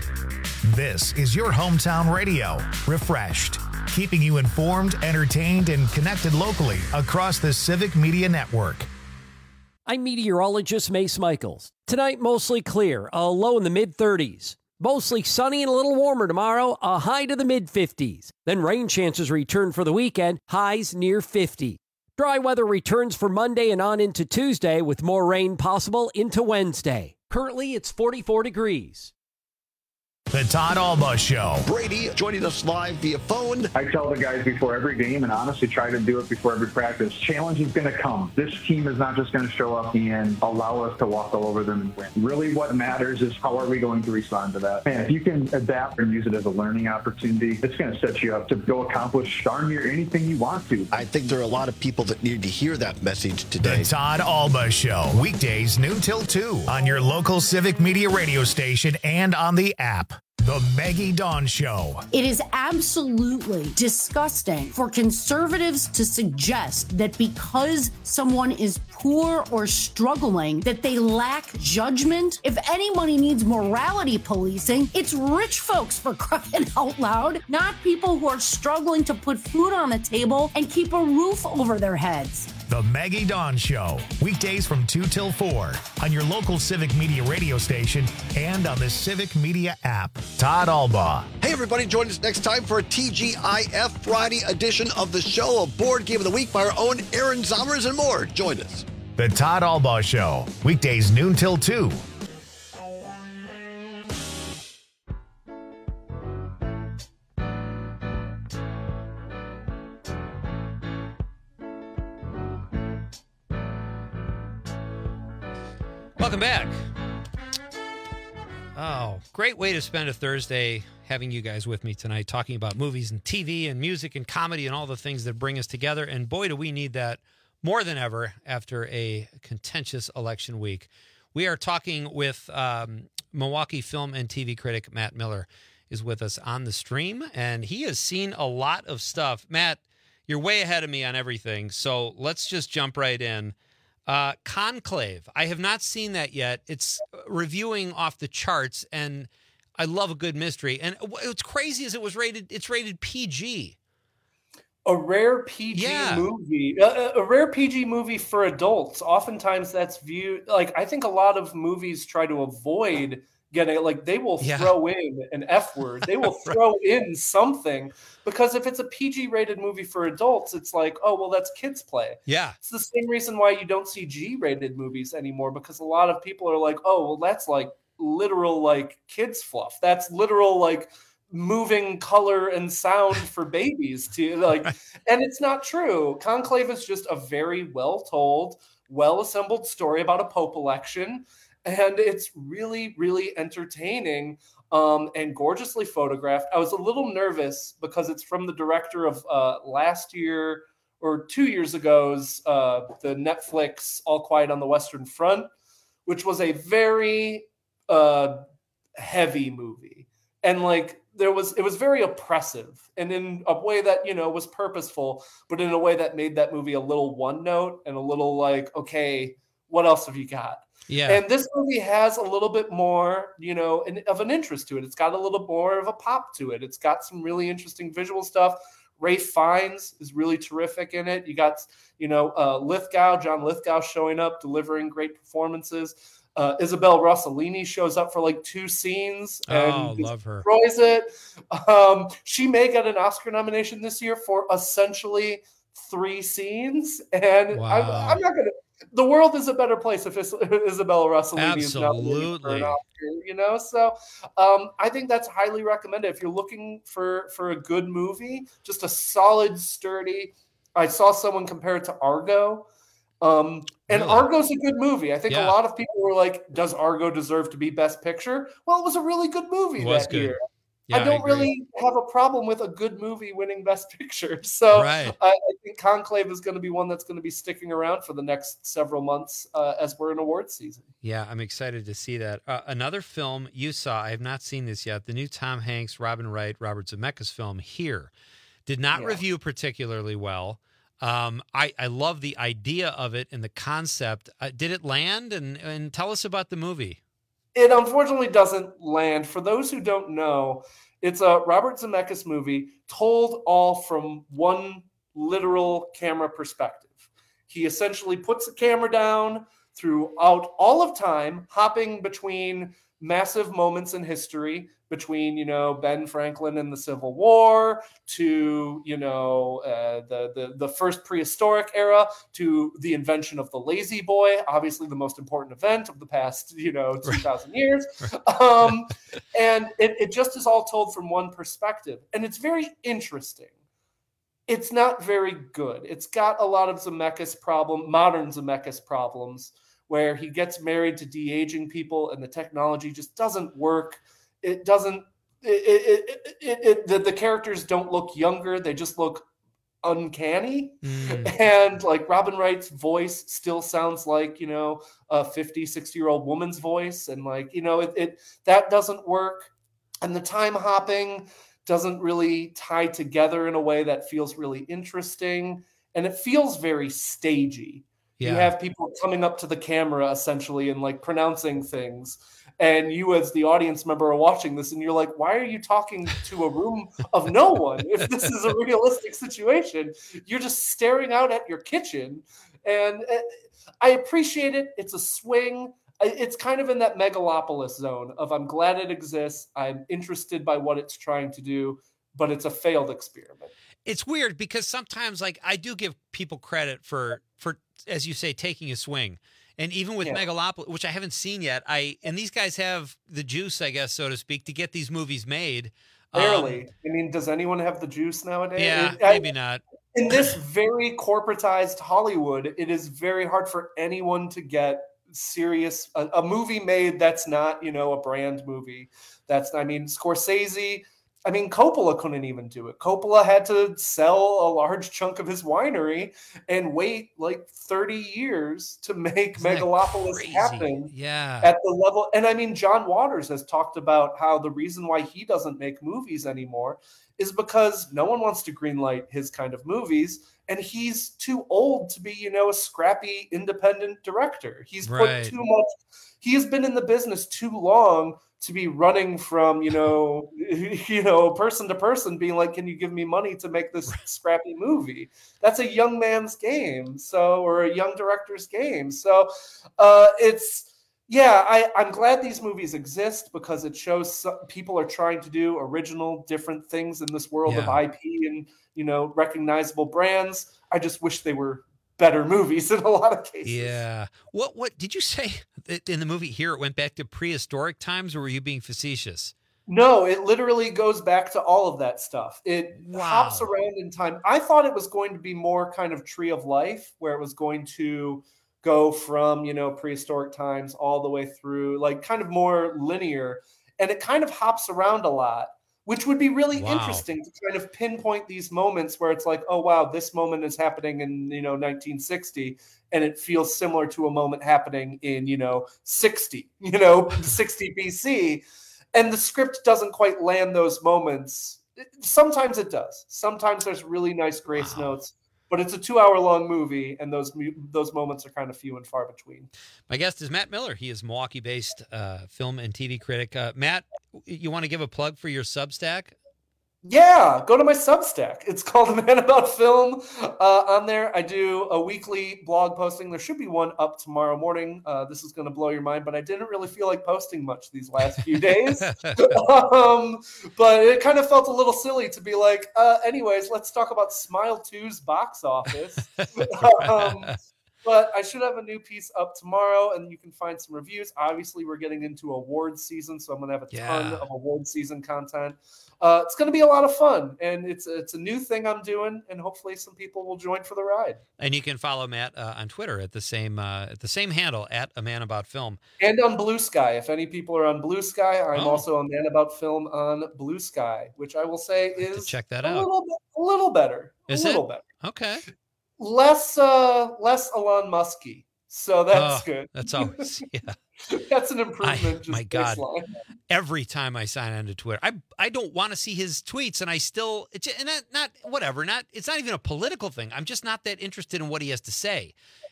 This is your hometown radio, refreshed, keeping you informed, entertained, and connected locally across the Civic Media Network. I'm meteorologist Mace Michaels. Tonight, mostly clear, a low in the mid-30s. Mostly sunny and a little warmer tomorrow, a high to the mid-50s. Then rain chances return for the weekend, highs near 50. Dry weather returns for Monday and on into Tuesday with more rain possible into Wednesday. Currently, it's 44 degrees. The Todd Alba Show. Brady joining us live via phone. I tell the guys before every game, and honestly try to do it before every practice, challenge is going to come. This team is not just going to show up and allow us to walk all over them and win. Really what matters is how are we going to respond to that. And if you can adapt and use it as a learning opportunity, it's going to set you up to go accomplish darn near anything you want to. I think there are a lot of people that need to hear that message today. The Todd Alba Show. Weekdays noon till 2 on your local Civic Media radio station and on the app. The Maggie Dawn Show. It is absolutely disgusting for conservatives to suggest that because someone is poor or struggling, that they lack judgment. If anybody needs morality policing, it's rich folks, for crying out loud, not people who are struggling to put food on the table and keep a roof over their heads. The Maggie Dawn Show. Weekdays from 2 till 4 on your local Civic Media radio station and on the Civic Media app. Todd Albaugh. Hey, everybody, join us next time for a TGIF Friday edition of the show, a board game of the week by our own Aaron Zommers and more. Join us. The Todd Albaugh Show. Weekdays noon till 2. Welcome back. Oh, great way to spend a Thursday having you guys with me tonight, talking about movies and TV and music and comedy and all the things that bring us together. And boy, do we need that more than ever after a contentious election week. We are talking with Milwaukee film and TV critic Matt Miller is with us on the stream, and he has seen a lot of stuff. Matt, you're way ahead of me on everything, so let's just jump right in. Conclave. I have not seen that yet. It's reviewing off the charts, and I love a good mystery. And what's crazy is it's rated PG. A rare PG movie. A rare PG movie for adults. Oftentimes that's viewed, like, I think a lot of movies try to avoid getting, like, they will throw in an F word. They will throw in something, because if it's a PG rated movie for adults, it's like, oh, well, that's kids play. Yeah. It's the same reason why you don't see G rated movies anymore, because a lot of people are like, oh, well, that's like literal, like, kids fluff. That's literal, like, moving color and sound for babies to, like, and it's not true. Conclave is just a very well told, well assembled story about a Pope election. And it's really, really entertaining and gorgeously photographed. I was a little nervous because it's from the director of last year or 2 years ago's the Netflix All Quiet on the Western Front, which was a very heavy movie. And like it was very oppressive, and in a way that, you know, was purposeful, but in a way that made that movie a little one note and a little like, okay, what else have you got? Yeah. And this movie has a little bit more, you know, of an interest to it. It's got a little more of a pop to it. It's got some really interesting visual stuff. Ralph Fiennes is really terrific in it. You got, you know, John Lithgow showing up, delivering great performances. Isabel Rossellini shows up for like 2 scenes and love her. Destroys it. She may get an Oscar nomination this year for essentially 3 scenes. And wow. I'm not going to. The world is a better place if Isabella Rossellini is nominated for an Oscar, you know? So I think that's highly recommended. If you're looking for a good movie, just a solid, sturdy, I saw someone compare it to Argo. And Argo's a good movie. I think a lot of people were like, does Argo deserve to be Best Picture? Well, it was a really good movie that year. Yeah, I don't really have a problem with a good movie winning Best Picture. So I think Conclave is going to be one that's going to be sticking around for the next several months as we're in awards season. Yeah, I'm excited to see that. Another film you saw, I have not seen this yet, the new Tom Hanks, Robin Wright, Robert Zemeckis film, Here. Did not review particularly well. I love the idea of it and the concept. Did it land? And tell us about the movie. It unfortunately doesn't land. For those who don't know, it's a Robert Zemeckis movie told all from one literal camera perspective. He essentially puts the camera down throughout all of time, hopping between massive moments in history, between, you know, Ben Franklin and the Civil War to, you know, the first prehistoric era to the invention of the Lazy Boy, obviously the most important event of the past, you know, 2,000 years. And it just is all told from one perspective. And it's very interesting. It's not very good. It's got a lot of modern Zemeckis problems, where he gets married to de-aging people and the technology just doesn't work. It doesn't, the characters don't look younger. They just look uncanny. And like Robin Wright's voice still sounds like, you know, a 50, 60-year-old woman's voice. And like, you know, that doesn't work. And the time hopping doesn't really tie together in a way that feels really interesting. And it feels very stagey. Yeah. You have people coming up to the camera essentially and like pronouncing things. And you as the audience member are watching this and you're like, why are you talking to a room of no one? If this is a realistic situation, you're just staring out at your kitchen. And I appreciate it. It's a swing. It's kind of in that megalopolis zone of I'm glad it exists. I'm interested by what it's trying to do, but it's a failed experiment. It's weird because sometimes like I do give people credit for as you say, taking a swing. And even with Megalopolis, which I haven't seen yet, and these guys have the juice, I guess, so to speak, to get these movies made. Barely. I mean, does anyone have the juice nowadays? Yeah, maybe not. In this very corporatized Hollywood, it is very hard for anyone to get serious, a movie made that's not, a brand movie. Scorsese, Coppola couldn't even do it. Coppola had to sell a large chunk of his winery and wait like 30 years to make Megalopolis happen at the level. And John Waters has talked about how the reason why he doesn't make movies anymore is because no one wants to greenlight his kind of movies. And he's too old to be, a scrappy independent director. He's put too much. He has been in the business too long to be running from, person to person being like, can you give me money to make this scrappy movie? That's a young man's game. Or a young director's game. So I'm glad these movies exist because it shows people are trying to do original, different things in this world of IP and, recognizable brands. I just wish they were better movies in a lot of cases. Yeah. What did you say in the movie here? It went back to prehistoric times, or were you being facetious? No, it literally goes back to all of that stuff. It hops around in time. I thought it was going to be more kind of Tree of Life, where it was going to go from, prehistoric times all the way through, like kind of more linear. And it kind of hops around a lot, which would be really interesting to kind of pinpoint these moments where it's like, oh, wow, this moment is happening in, 1960. And it feels similar to a moment happening in, 60 BC. And the script doesn't quite land those moments. Sometimes it does. Sometimes there's really nice grace notes. But it's a 2-hour-long movie, and those moments are kind of few and far between. My guest is Matt Miller. He is Milwaukee-based film and TV critic. Matt, you want to give a plug for your Substack? Yeah, go to my Substack. It's called A Man About Film. On there, I do a weekly blog posting. There should be one up tomorrow morning. This is going to blow your mind, but I didn't really feel like posting much these last few days. But it kind of felt a little silly to be like, anyways, let's talk about Smile 2's box office. But I should have a new piece up tomorrow, and you can find some reviews. Obviously, we're getting into awards season, so I'm going to have a ton of award season content. It's going to be a lot of fun, and it's a new thing I'm doing, and hopefully some people will join for the ride. And you can follow Matt on Twitter at the same handle at A Man About Film, and on Blue Sky. If any people are on Blue Sky, I'm also A Man About Film on Blue Sky, which I will say is check that out. A little better. Is a little it? better. Okay. Less Elon Musky, so that's good. That's always That's an improvement. My God, every time I sign on to Twitter, I don't want to see his tweets, and I still it's not even a political thing. I'm just not that interested in what he has to say,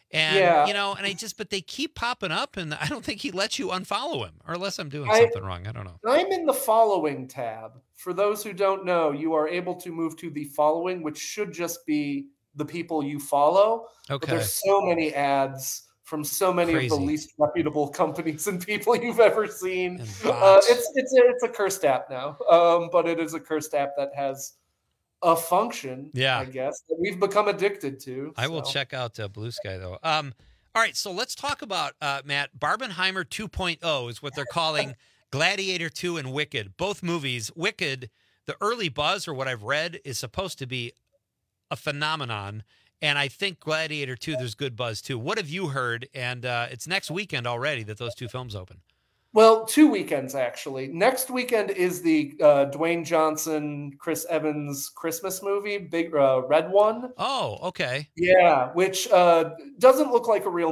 and but they keep popping up, and I don't think he lets you unfollow him, or unless I'm doing something wrong. I don't know. I'm in the following tab. For those who don't know, you are able to move to the following, which should just be the people you follow. Okay. But there's so many ads from so many of the least reputable companies and people you've ever seen. It's a cursed app now, but it is a cursed app that has a function, I guess, that we've become addicted to. I will check out Blue Sky, though. All right, so let's talk about, Matt, Barbenheimer 2.0 is what they're calling Gladiator 2 and Wicked. Both movies. Wicked, the early buzz, or what I've read, is supposed to be a phenomenon, and I think Gladiator 2, there's good buzz too. What have you heard? And it's next weekend already that those two films open. Well, 2 weekends actually. Next weekend is the Dwayne Johnson, Chris Evans Christmas movie, big red one. Oh, okay. Yeah, which doesn't look like a real movie.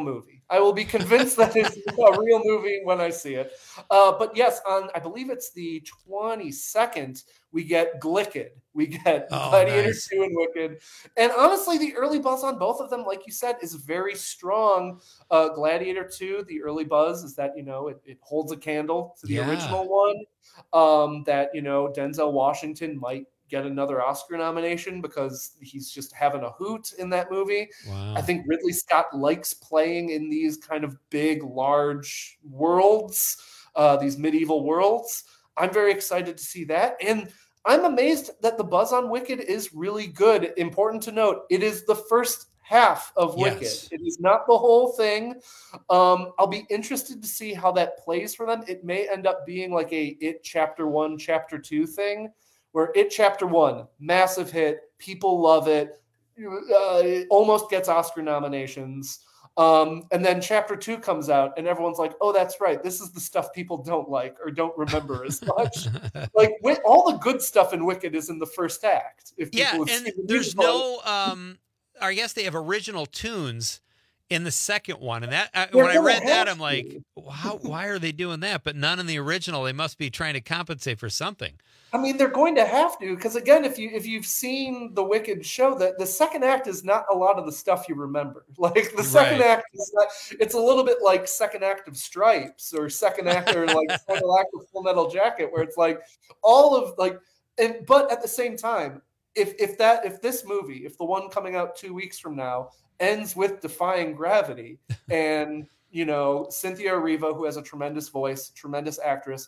I will be convinced that it's a real movie when I see it. But yes, I believe it's the 22nd, we get Glicked. We get Gladiator 2 and Wicked. And honestly, the early buzz on both of them, like you said, is very strong. Gladiator 2, the early buzz is that, it holds a candle to the original one. That, Denzel Washington might get another Oscar nomination because he's just having a hoot in that movie. Wow. I think Ridley Scott likes playing in these kind of big, large worlds, these medieval worlds. I'm very excited to see that. And I'm amazed that the buzz on Wicked is really good. Important to note, it is the first half of Wicked. It is not the whole thing. I'll be interested to see how that plays for them. It may end up being like a It Chapter 1, Chapter 2 thing, where It Chapter 1, massive hit, people love it, it almost gets Oscar nominations. And then Chapter 2 comes out and everyone's like, oh, that's right. This is the stuff people don't like or don't remember as much. Like all the good stuff in Wicked is in the first act. If people and there's no, I guess they have original tunes in the second one. And that when I read that, I'm like, wow, why are they doing that? But none in the original. They must be trying to compensate for something. I mean, they're going to have to, because again, if you've seen the Wicked show, that the second act is not a lot of the stuff you remember. Like the second act is not, it's a little bit like second act of Stripes or second act or like second act of Full Metal Jacket, where it's like all of like, but at the same time, if this movie, if the one coming out 2 weeks from now ends with Defying Gravity and Cynthia Erivo, who has a tremendous voice, tremendous actress,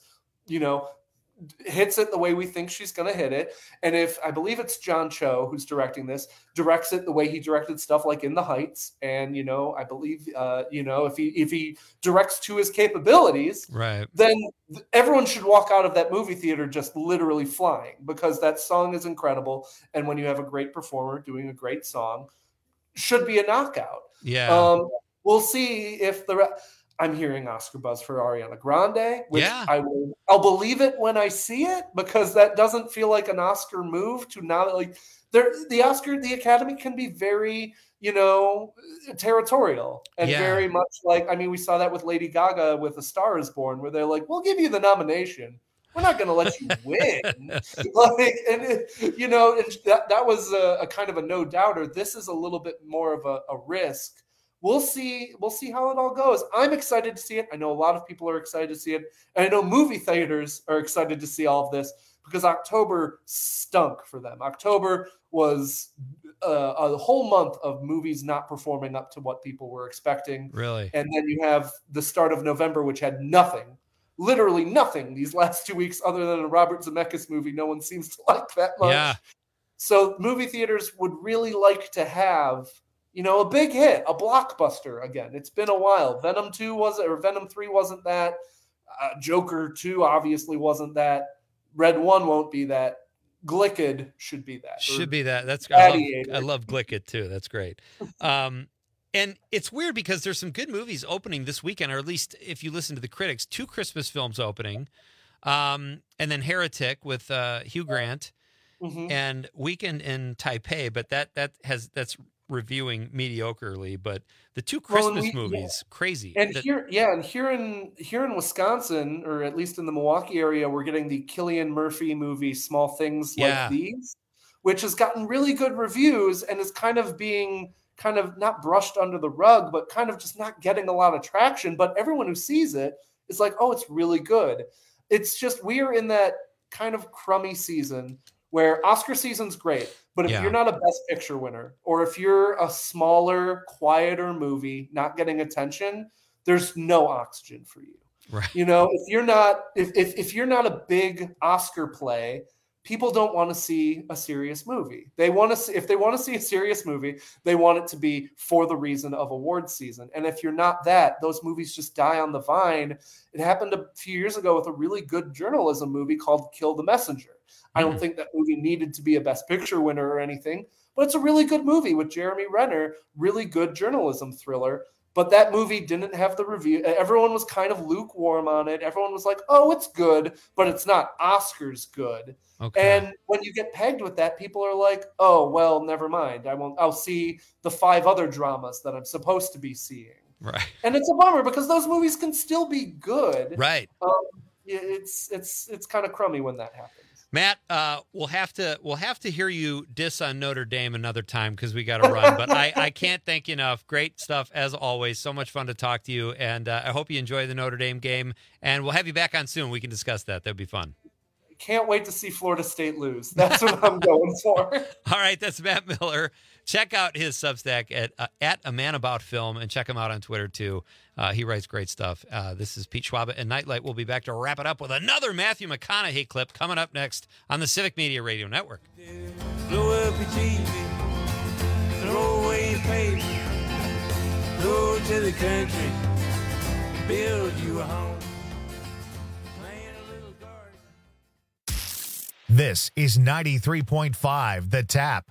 hits it the way we think she's going to hit it. And if I believe it's John Cho who's directing this, directs it the way he directed stuff like In the Heights. And, I believe, if he directs to his capabilities, right, then everyone should walk out of that movie theater just literally flying, because that song is incredible. And when you have a great performer doing a great song, should be a knockout. Yeah. We'll see if I'm hearing Oscar buzz for Ariana Grande, which I'll believe it when I see it, because that doesn't feel like an Oscar move to not like the Academy can be very, territorial and very much like, I mean, we saw that with Lady Gaga with A Star Is Born, where they're like, we'll give you the nomination. We're not going to let you win. That was a kind of a no doubter. This is a little bit more of a risk. We'll see how it all goes. I'm excited to see it. I know a lot of people are excited to see it. And I know movie theaters are excited to see all of this, because October stunk for them. October was a whole month of movies not performing up to what people were expecting. Really? And then you have the start of November, which had nothing, literally nothing these last 2 weeks other than a Robert Zemeckis movie no one seems to like that much. Yeah. So movie theaters would really like to have a big hit, a blockbuster again. It's been a while. Venom 2 wasn't, or Venom 3 wasn't that. Joker 2 obviously wasn't that. Red 1 won't be that. Glicked should be that. Should be that. That's Gladiator. I love Glicked too. That's great. And it's weird because there's some good movies opening this weekend, or at least if you listen to the critics, 2 Christmas films opening, and then Heretic with Hugh Grant, and Weekend in Taipei, but that's reviewing mediocrely. But the 2 Christmas movies, crazy. And here in Wisconsin, or at least in the Milwaukee area, we're getting the Cillian Murphy movie Small Things Like These, which has gotten really good reviews and is kind of being not brushed under the rug, but kind of just not getting a lot of traction. But everyone who sees it is like, oh, it's really good. It's just, we are in that kind of crummy season where Oscar season's great, but if you're not a Best Picture winner, or if you're a smaller, quieter movie not getting attention, there's no oxygen for you. Right. If you're not a big Oscar play, people don't want to see a serious movie. If they want to see a serious movie, they want it to be for the reason of awards season. And if you're not that, those movies just die on the vine. It happened a few years ago with a really good journalism movie called Kill the Messenger. I don't think that movie needed to be a Best Picture winner or anything, but it's a really good movie with Jeremy Renner, really good journalism thriller. But that movie didn't have the review. Everyone was kind of lukewarm on it. Everyone was like, oh, it's good, but it's not Oscars good. Okay. And when you get pegged with that, people are like, oh, well, never mind. I'll see the 5 other dramas that I'm supposed to be seeing. Right. And it's a bummer because those movies can still be good. Right. It's kind of crummy when that happens. Matt, we'll have to hear you diss on Notre Dame another time because we got to run. But I can't thank you enough. Great stuff as always. So much fun to talk to you, and I hope you enjoy the Notre Dame game. And we'll have you back on soon. We can discuss that. That'd be fun. Can't wait to see Florida State lose. That's what I'm going for. All right, that's Matt Miller. Check out his Substack at A Man About Film, and check him out on Twitter too. He writes great stuff. This is Pete Schwaba and Nightlight. We'll be back to wrap it up with another Matthew McConaughey clip coming up next on the Civic Media Radio Network. Blow up your TV, throw away your paper, go to the country, build you a home. This is 93.5 The Tap.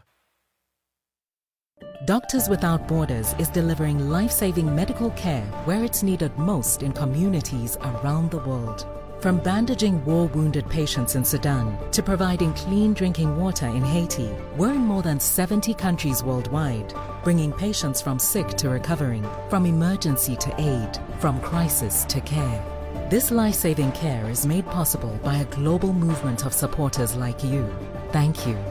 Doctors Without Borders is delivering life-saving medical care where it's needed most in communities around the world. From bandaging war-wounded patients in Sudan to providing clean drinking water in Haiti, we're in more than 70 countries worldwide, bringing patients from sick to recovering, from emergency to aid, from crisis to care. This life-saving care is made possible by a global movement of supporters like you. Thank you.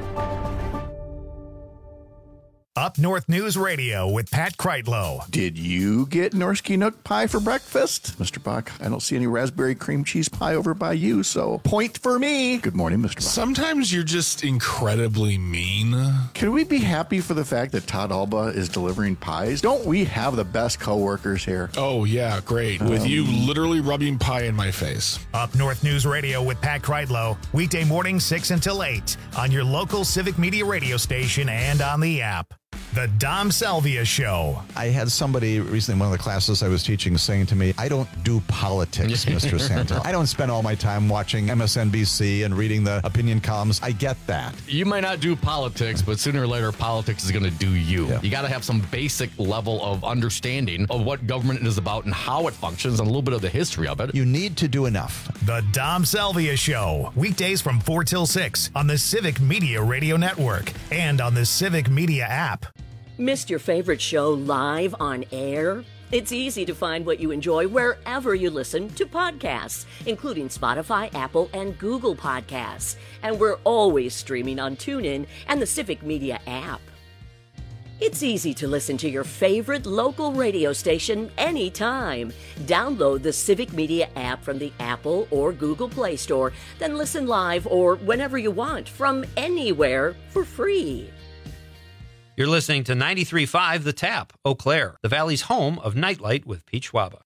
Up North News Radio with Pat Kreitlow. Did you get Norsky Nook pie for breakfast? Mr. Bach, I don't see any raspberry cream cheese pie over by you, so point for me. Good morning, Mr. Bach. Sometimes you're just incredibly mean. Can we be happy for the fact that Todd Alba is delivering pies? Don't we have the best coworkers here? Oh, yeah, great. With you literally rubbing pie in my face. Up North News Radio with Pat Kreitlow. Weekday morning 6 until 8 on your local Civic Media radio station and on the app. The Dom Salvia Show. I had somebody recently in one of the classes I was teaching saying to me, I don't do politics, Mr. Santel. I don't spend all my time watching MSNBC and reading the opinion columns. I get that. You might not do politics, but sooner or later, politics is going to do you. Yeah. You got to have some basic level of understanding of what government is about and how it functions and a little bit of the history of it. You need to do enough. The Dom Salvia Show. Weekdays from 4 till 6 on the Civic Media Radio Network and on the Civic Media app. Missed your favorite show live on air? It's easy to find what you enjoy wherever you listen to podcasts, including Spotify, Apple, and Google Podcasts. And we're always streaming on TuneIn and the Civic Media app. It's easy to listen to your favorite local radio station anytime. Download the Civic Media app from the Apple or Google Play Store, then listen live or whenever you want from anywhere for free. You're listening to 93.5 The Tap, Eau Claire, the Valley's home of Nightlight with Pete Schwaba.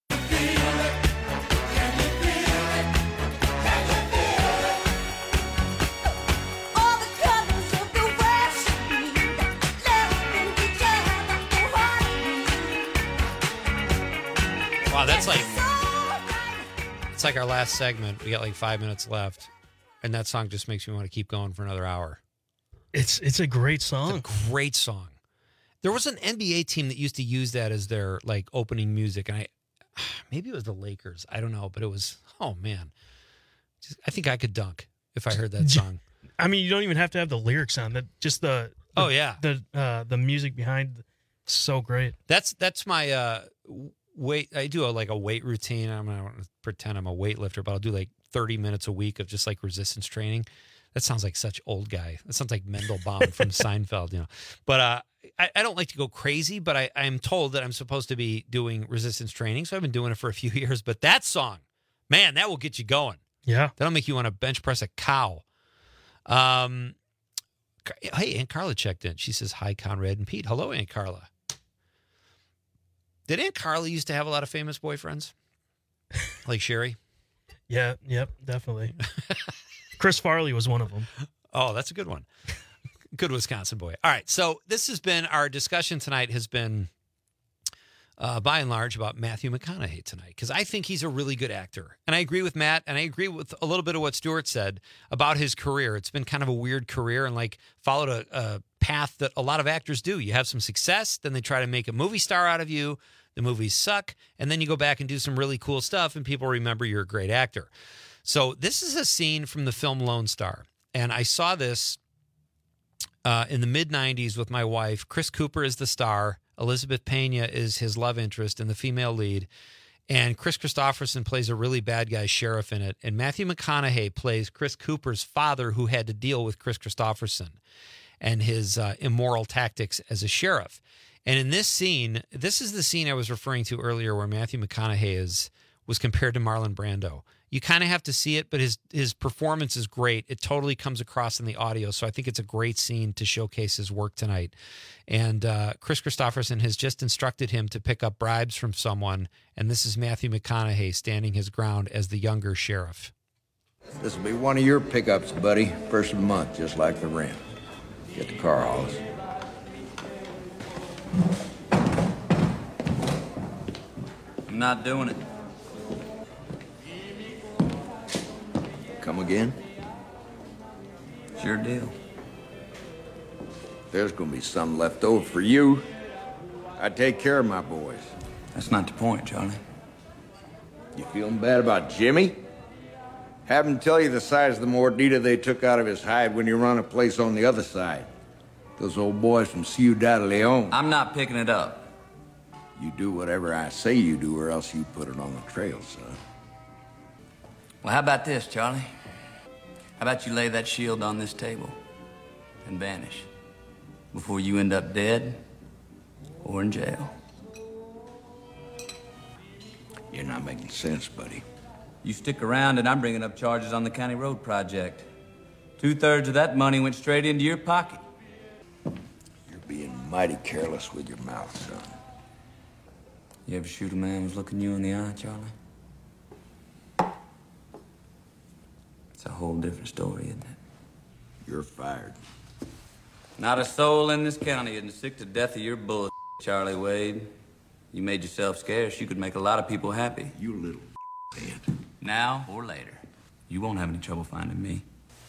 Wow, that's like, it's like our last segment. We got like 5 minutes left, and that song just makes me want to keep going for another hour. It's a great song. It's a great song. There was an NBA team that used to use that as their like opening music, and maybe it was the Lakers. I don't know, but it was, oh man, I think I could dunk if I heard that song. I mean, you don't even have to have the lyrics on that. Just the music behind, so great. That's my weight. I do a weight routine. I'm not gonna pretend I'm a weightlifter, but I'll do like 30 minutes a week of just like resistance training. That sounds like such old guy. That sounds like Mendelbaum from Seinfeld, you know. But I don't like to go crazy, but I'm told that I'm supposed to be doing resistance training, so I've been doing it for a few years. But that song, man, that will get you going. Yeah. That'll make you want to bench press a cow. Hey, Aunt Carla checked in. She says, hi, Conrad and Pete. Hello, Aunt Carla. Did Aunt Carla used to have a lot of famous boyfriends? Like Sherry? Yeah, yep, definitely. Chris Farley was one of them. Oh, that's a good one. Good Wisconsin boy. All right, so this has been our discussion tonight has been, by and large, about Matthew McConaughey tonight, because I think he's a really good actor. And I agree with Matt, and I agree with a little bit of what Stuart said about his career. It's been kind of a weird career and like followed a path that a lot of actors do. You have some success, then they try to make a movie star out of you. The movies suck, and then you go back and do some really cool stuff, and people remember you're a great actor. So this is a scene from the film Lone Star, and I saw this in the mid-'90s with my wife. Chris Cooper is the star. Elizabeth Pena is his love interest and the female lead. And Chris Christopherson plays a really bad guy sheriff in it. And Matthew McConaughey plays Chris Cooper's father, who had to deal with Chris Christopherson and his immoral tactics as a sheriff. And in this scene, this is the scene I was referring to earlier where Matthew McConaughey was compared to Marlon Brando. You kind of have to see it, but his performance is great. It totally comes across in the audio, so I think it's a great scene to showcase his work tonight. And Chris Christopherson has just instructed him to pick up bribes from someone, and this is Matthew McConaughey standing his ground as the younger sheriff. This will be one of your pickups, buddy. First of the month, just like the rent. Get the car, Hollis. I'm not doing it. Come again? Sure deal. There's gonna be some left over for you. I take care of my boys. That's not the point, Charlie. You feeling bad about Jimmy? Have him tell you the size of the mordida they took out of his hide when you run a place on the other side. Those old boys from Ciudad Leon. I'm not picking it up. You do whatever I say you do, or else you put it on the trail, son. Well, how about this, Charlie? How about you lay that shield on this table and vanish before you end up dead or in jail? You're not making sense, buddy. You stick around and I'm bringing up charges on the county road project. 2/3 of that money went straight into your pocket. You're being mighty careless with your mouth, son. You ever shoot a man who's looking you in the eye, Charlie? It's a whole different story, isn't it? You're fired. Not a soul in this county isn't sick to death of your bullshit, Charlie Wade. You made yourself scarce. You could make a lot of people happy. You little man. Now or later. You won't have any trouble finding me.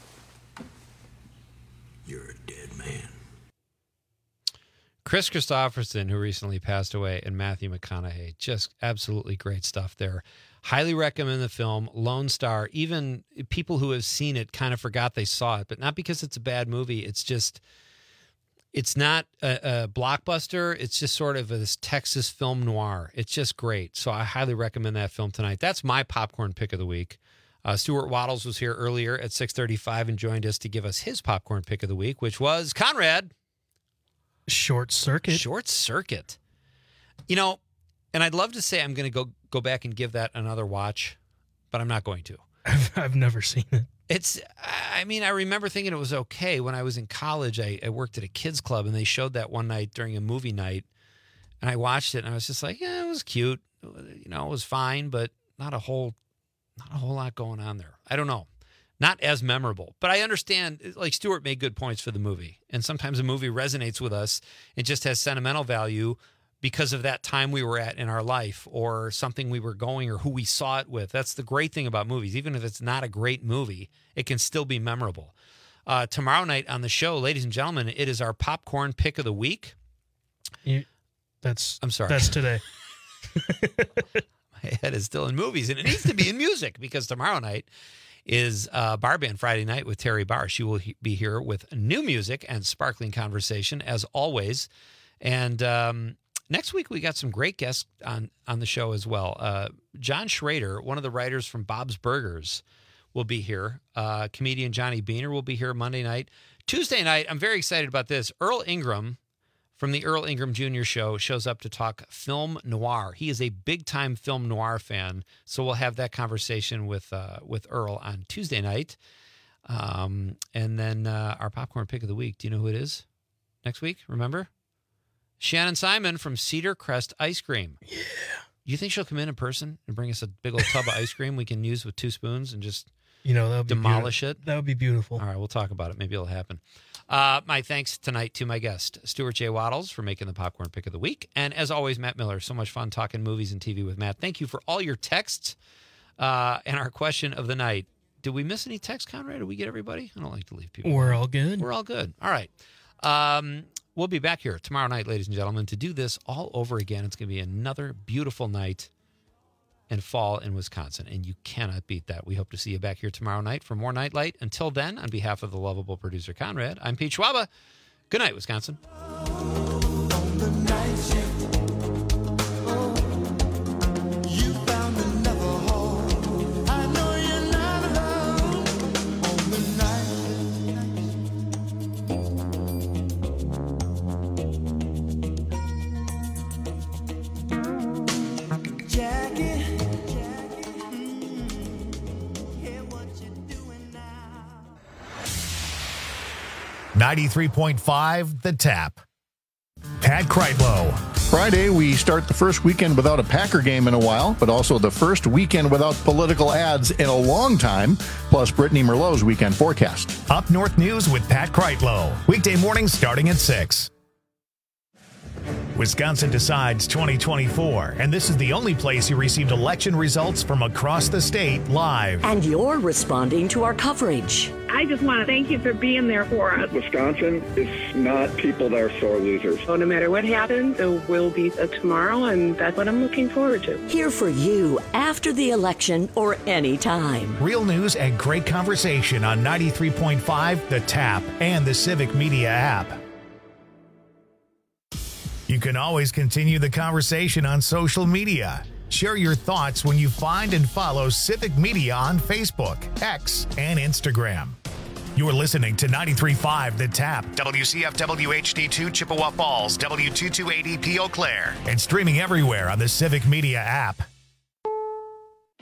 You're a dead man. Chris Christopherson, who recently passed away, and Matthew McConaughey. Just absolutely great stuff there. Highly recommend the film, Lone Star. Even people who have seen it kind of forgot they saw it, but not because it's a bad movie. It's just, it's not a blockbuster. It's just sort of this Texas film noir. It's just great. So I highly recommend that film tonight. That's my popcorn pick of the week. Stuart Waddles was here earlier at 6:35 and joined us to give us his popcorn pick of the week, which was Conrad. Short Circuit. Short Circuit. You know, and I'd love to say I'm going to go back and give that another watch, but I'm not going to. I've never seen it. I remember thinking it was okay. When I was in college, I worked at a kids club, and they showed that one night during a movie night, and I watched it, and I was just like, yeah, it was cute. You know, it was fine, but not a whole lot going on there. I don't know. Not as memorable, but I understand, like Stuart made good points for the movie. And sometimes a movie resonates with us. It just has sentimental value because of that time we were at in our life or something we were going or who we saw it with. That's the great thing about movies. Even if it's not a great movie, it can still be memorable. Tomorrow night on the show, ladies and gentlemen, it is our popcorn pick of the week. I'm sorry. That's today. My head is still in movies, and it needs to be in music because tomorrow night is Bar Band Friday night with Terry Barr. She will be here with new music and sparkling conversation, as always. And next week, we got some great guests on the show as well. John Schrader, one of the writers from Bob's Burgers, will be here. Comedian Johnny Beaner will be here Monday night. Tuesday night, I'm very excited about this. Earl Ingram from the Earl Ingram Jr. Show shows up to talk film noir. He is a big-time film noir fan, so we'll have that conversation with Earl on Tuesday night. And then our popcorn pick of the week. Do you know who it is next week? Remember? Shannon Simon from Cedar Crest Ice Cream. Yeah. You think she'll come in person and bring us a big old tub of ice cream we can use with 2 spoons and just that would demolish it? That would be beautiful. All right, we'll talk about it. Maybe it'll happen. My thanks tonight to my guest, Stuart J. Waddles, for making the popcorn pick of the week. And as always, Matt Miller. So much fun talking movies and TV with Matt. Thank you for all your texts. And our question of the night. Did we miss any texts, Conrad? Did we get everybody? I don't like to leave people. We're all good. We're all good. All right. We'll be back here tomorrow night, ladies and gentlemen, to do this all over again. It's going to be another beautiful night in fall in Wisconsin, and you cannot beat that. We hope to see you back here tomorrow night for more Nightlight. Until then, on behalf of the lovable producer Conrad, I'm Pete Schwaba. Good night, Wisconsin. 93.5 The Tap. Pat Kreitlow. Friday, we start the first weekend without a Packer game in a while, but also the first weekend without political ads in a long time, plus Brittany Merlot's weekend forecast. Up North News with Pat Kreitlow. Weekday mornings starting at 6. Wisconsin Decides 2024, and this is the only place you received election results from across the state live. And you're responding to our coverage. I just want to thank you for being there for us. Wisconsin is not people that are sore losers. So no matter what happens, there will be a tomorrow, and that's what I'm looking forward to. Here for you after the election or any time. Real news and great conversation on 93.5 The Tap and the Civic Media app. You can always continue the conversation on social media. Share your thoughts when you find and follow Civic Media on Facebook, X, and Instagram. You're listening to 93.5 The Tap, WCFW HD2 Chippewa Falls, W228EP Eau Claire, and streaming everywhere on the Civic Media app.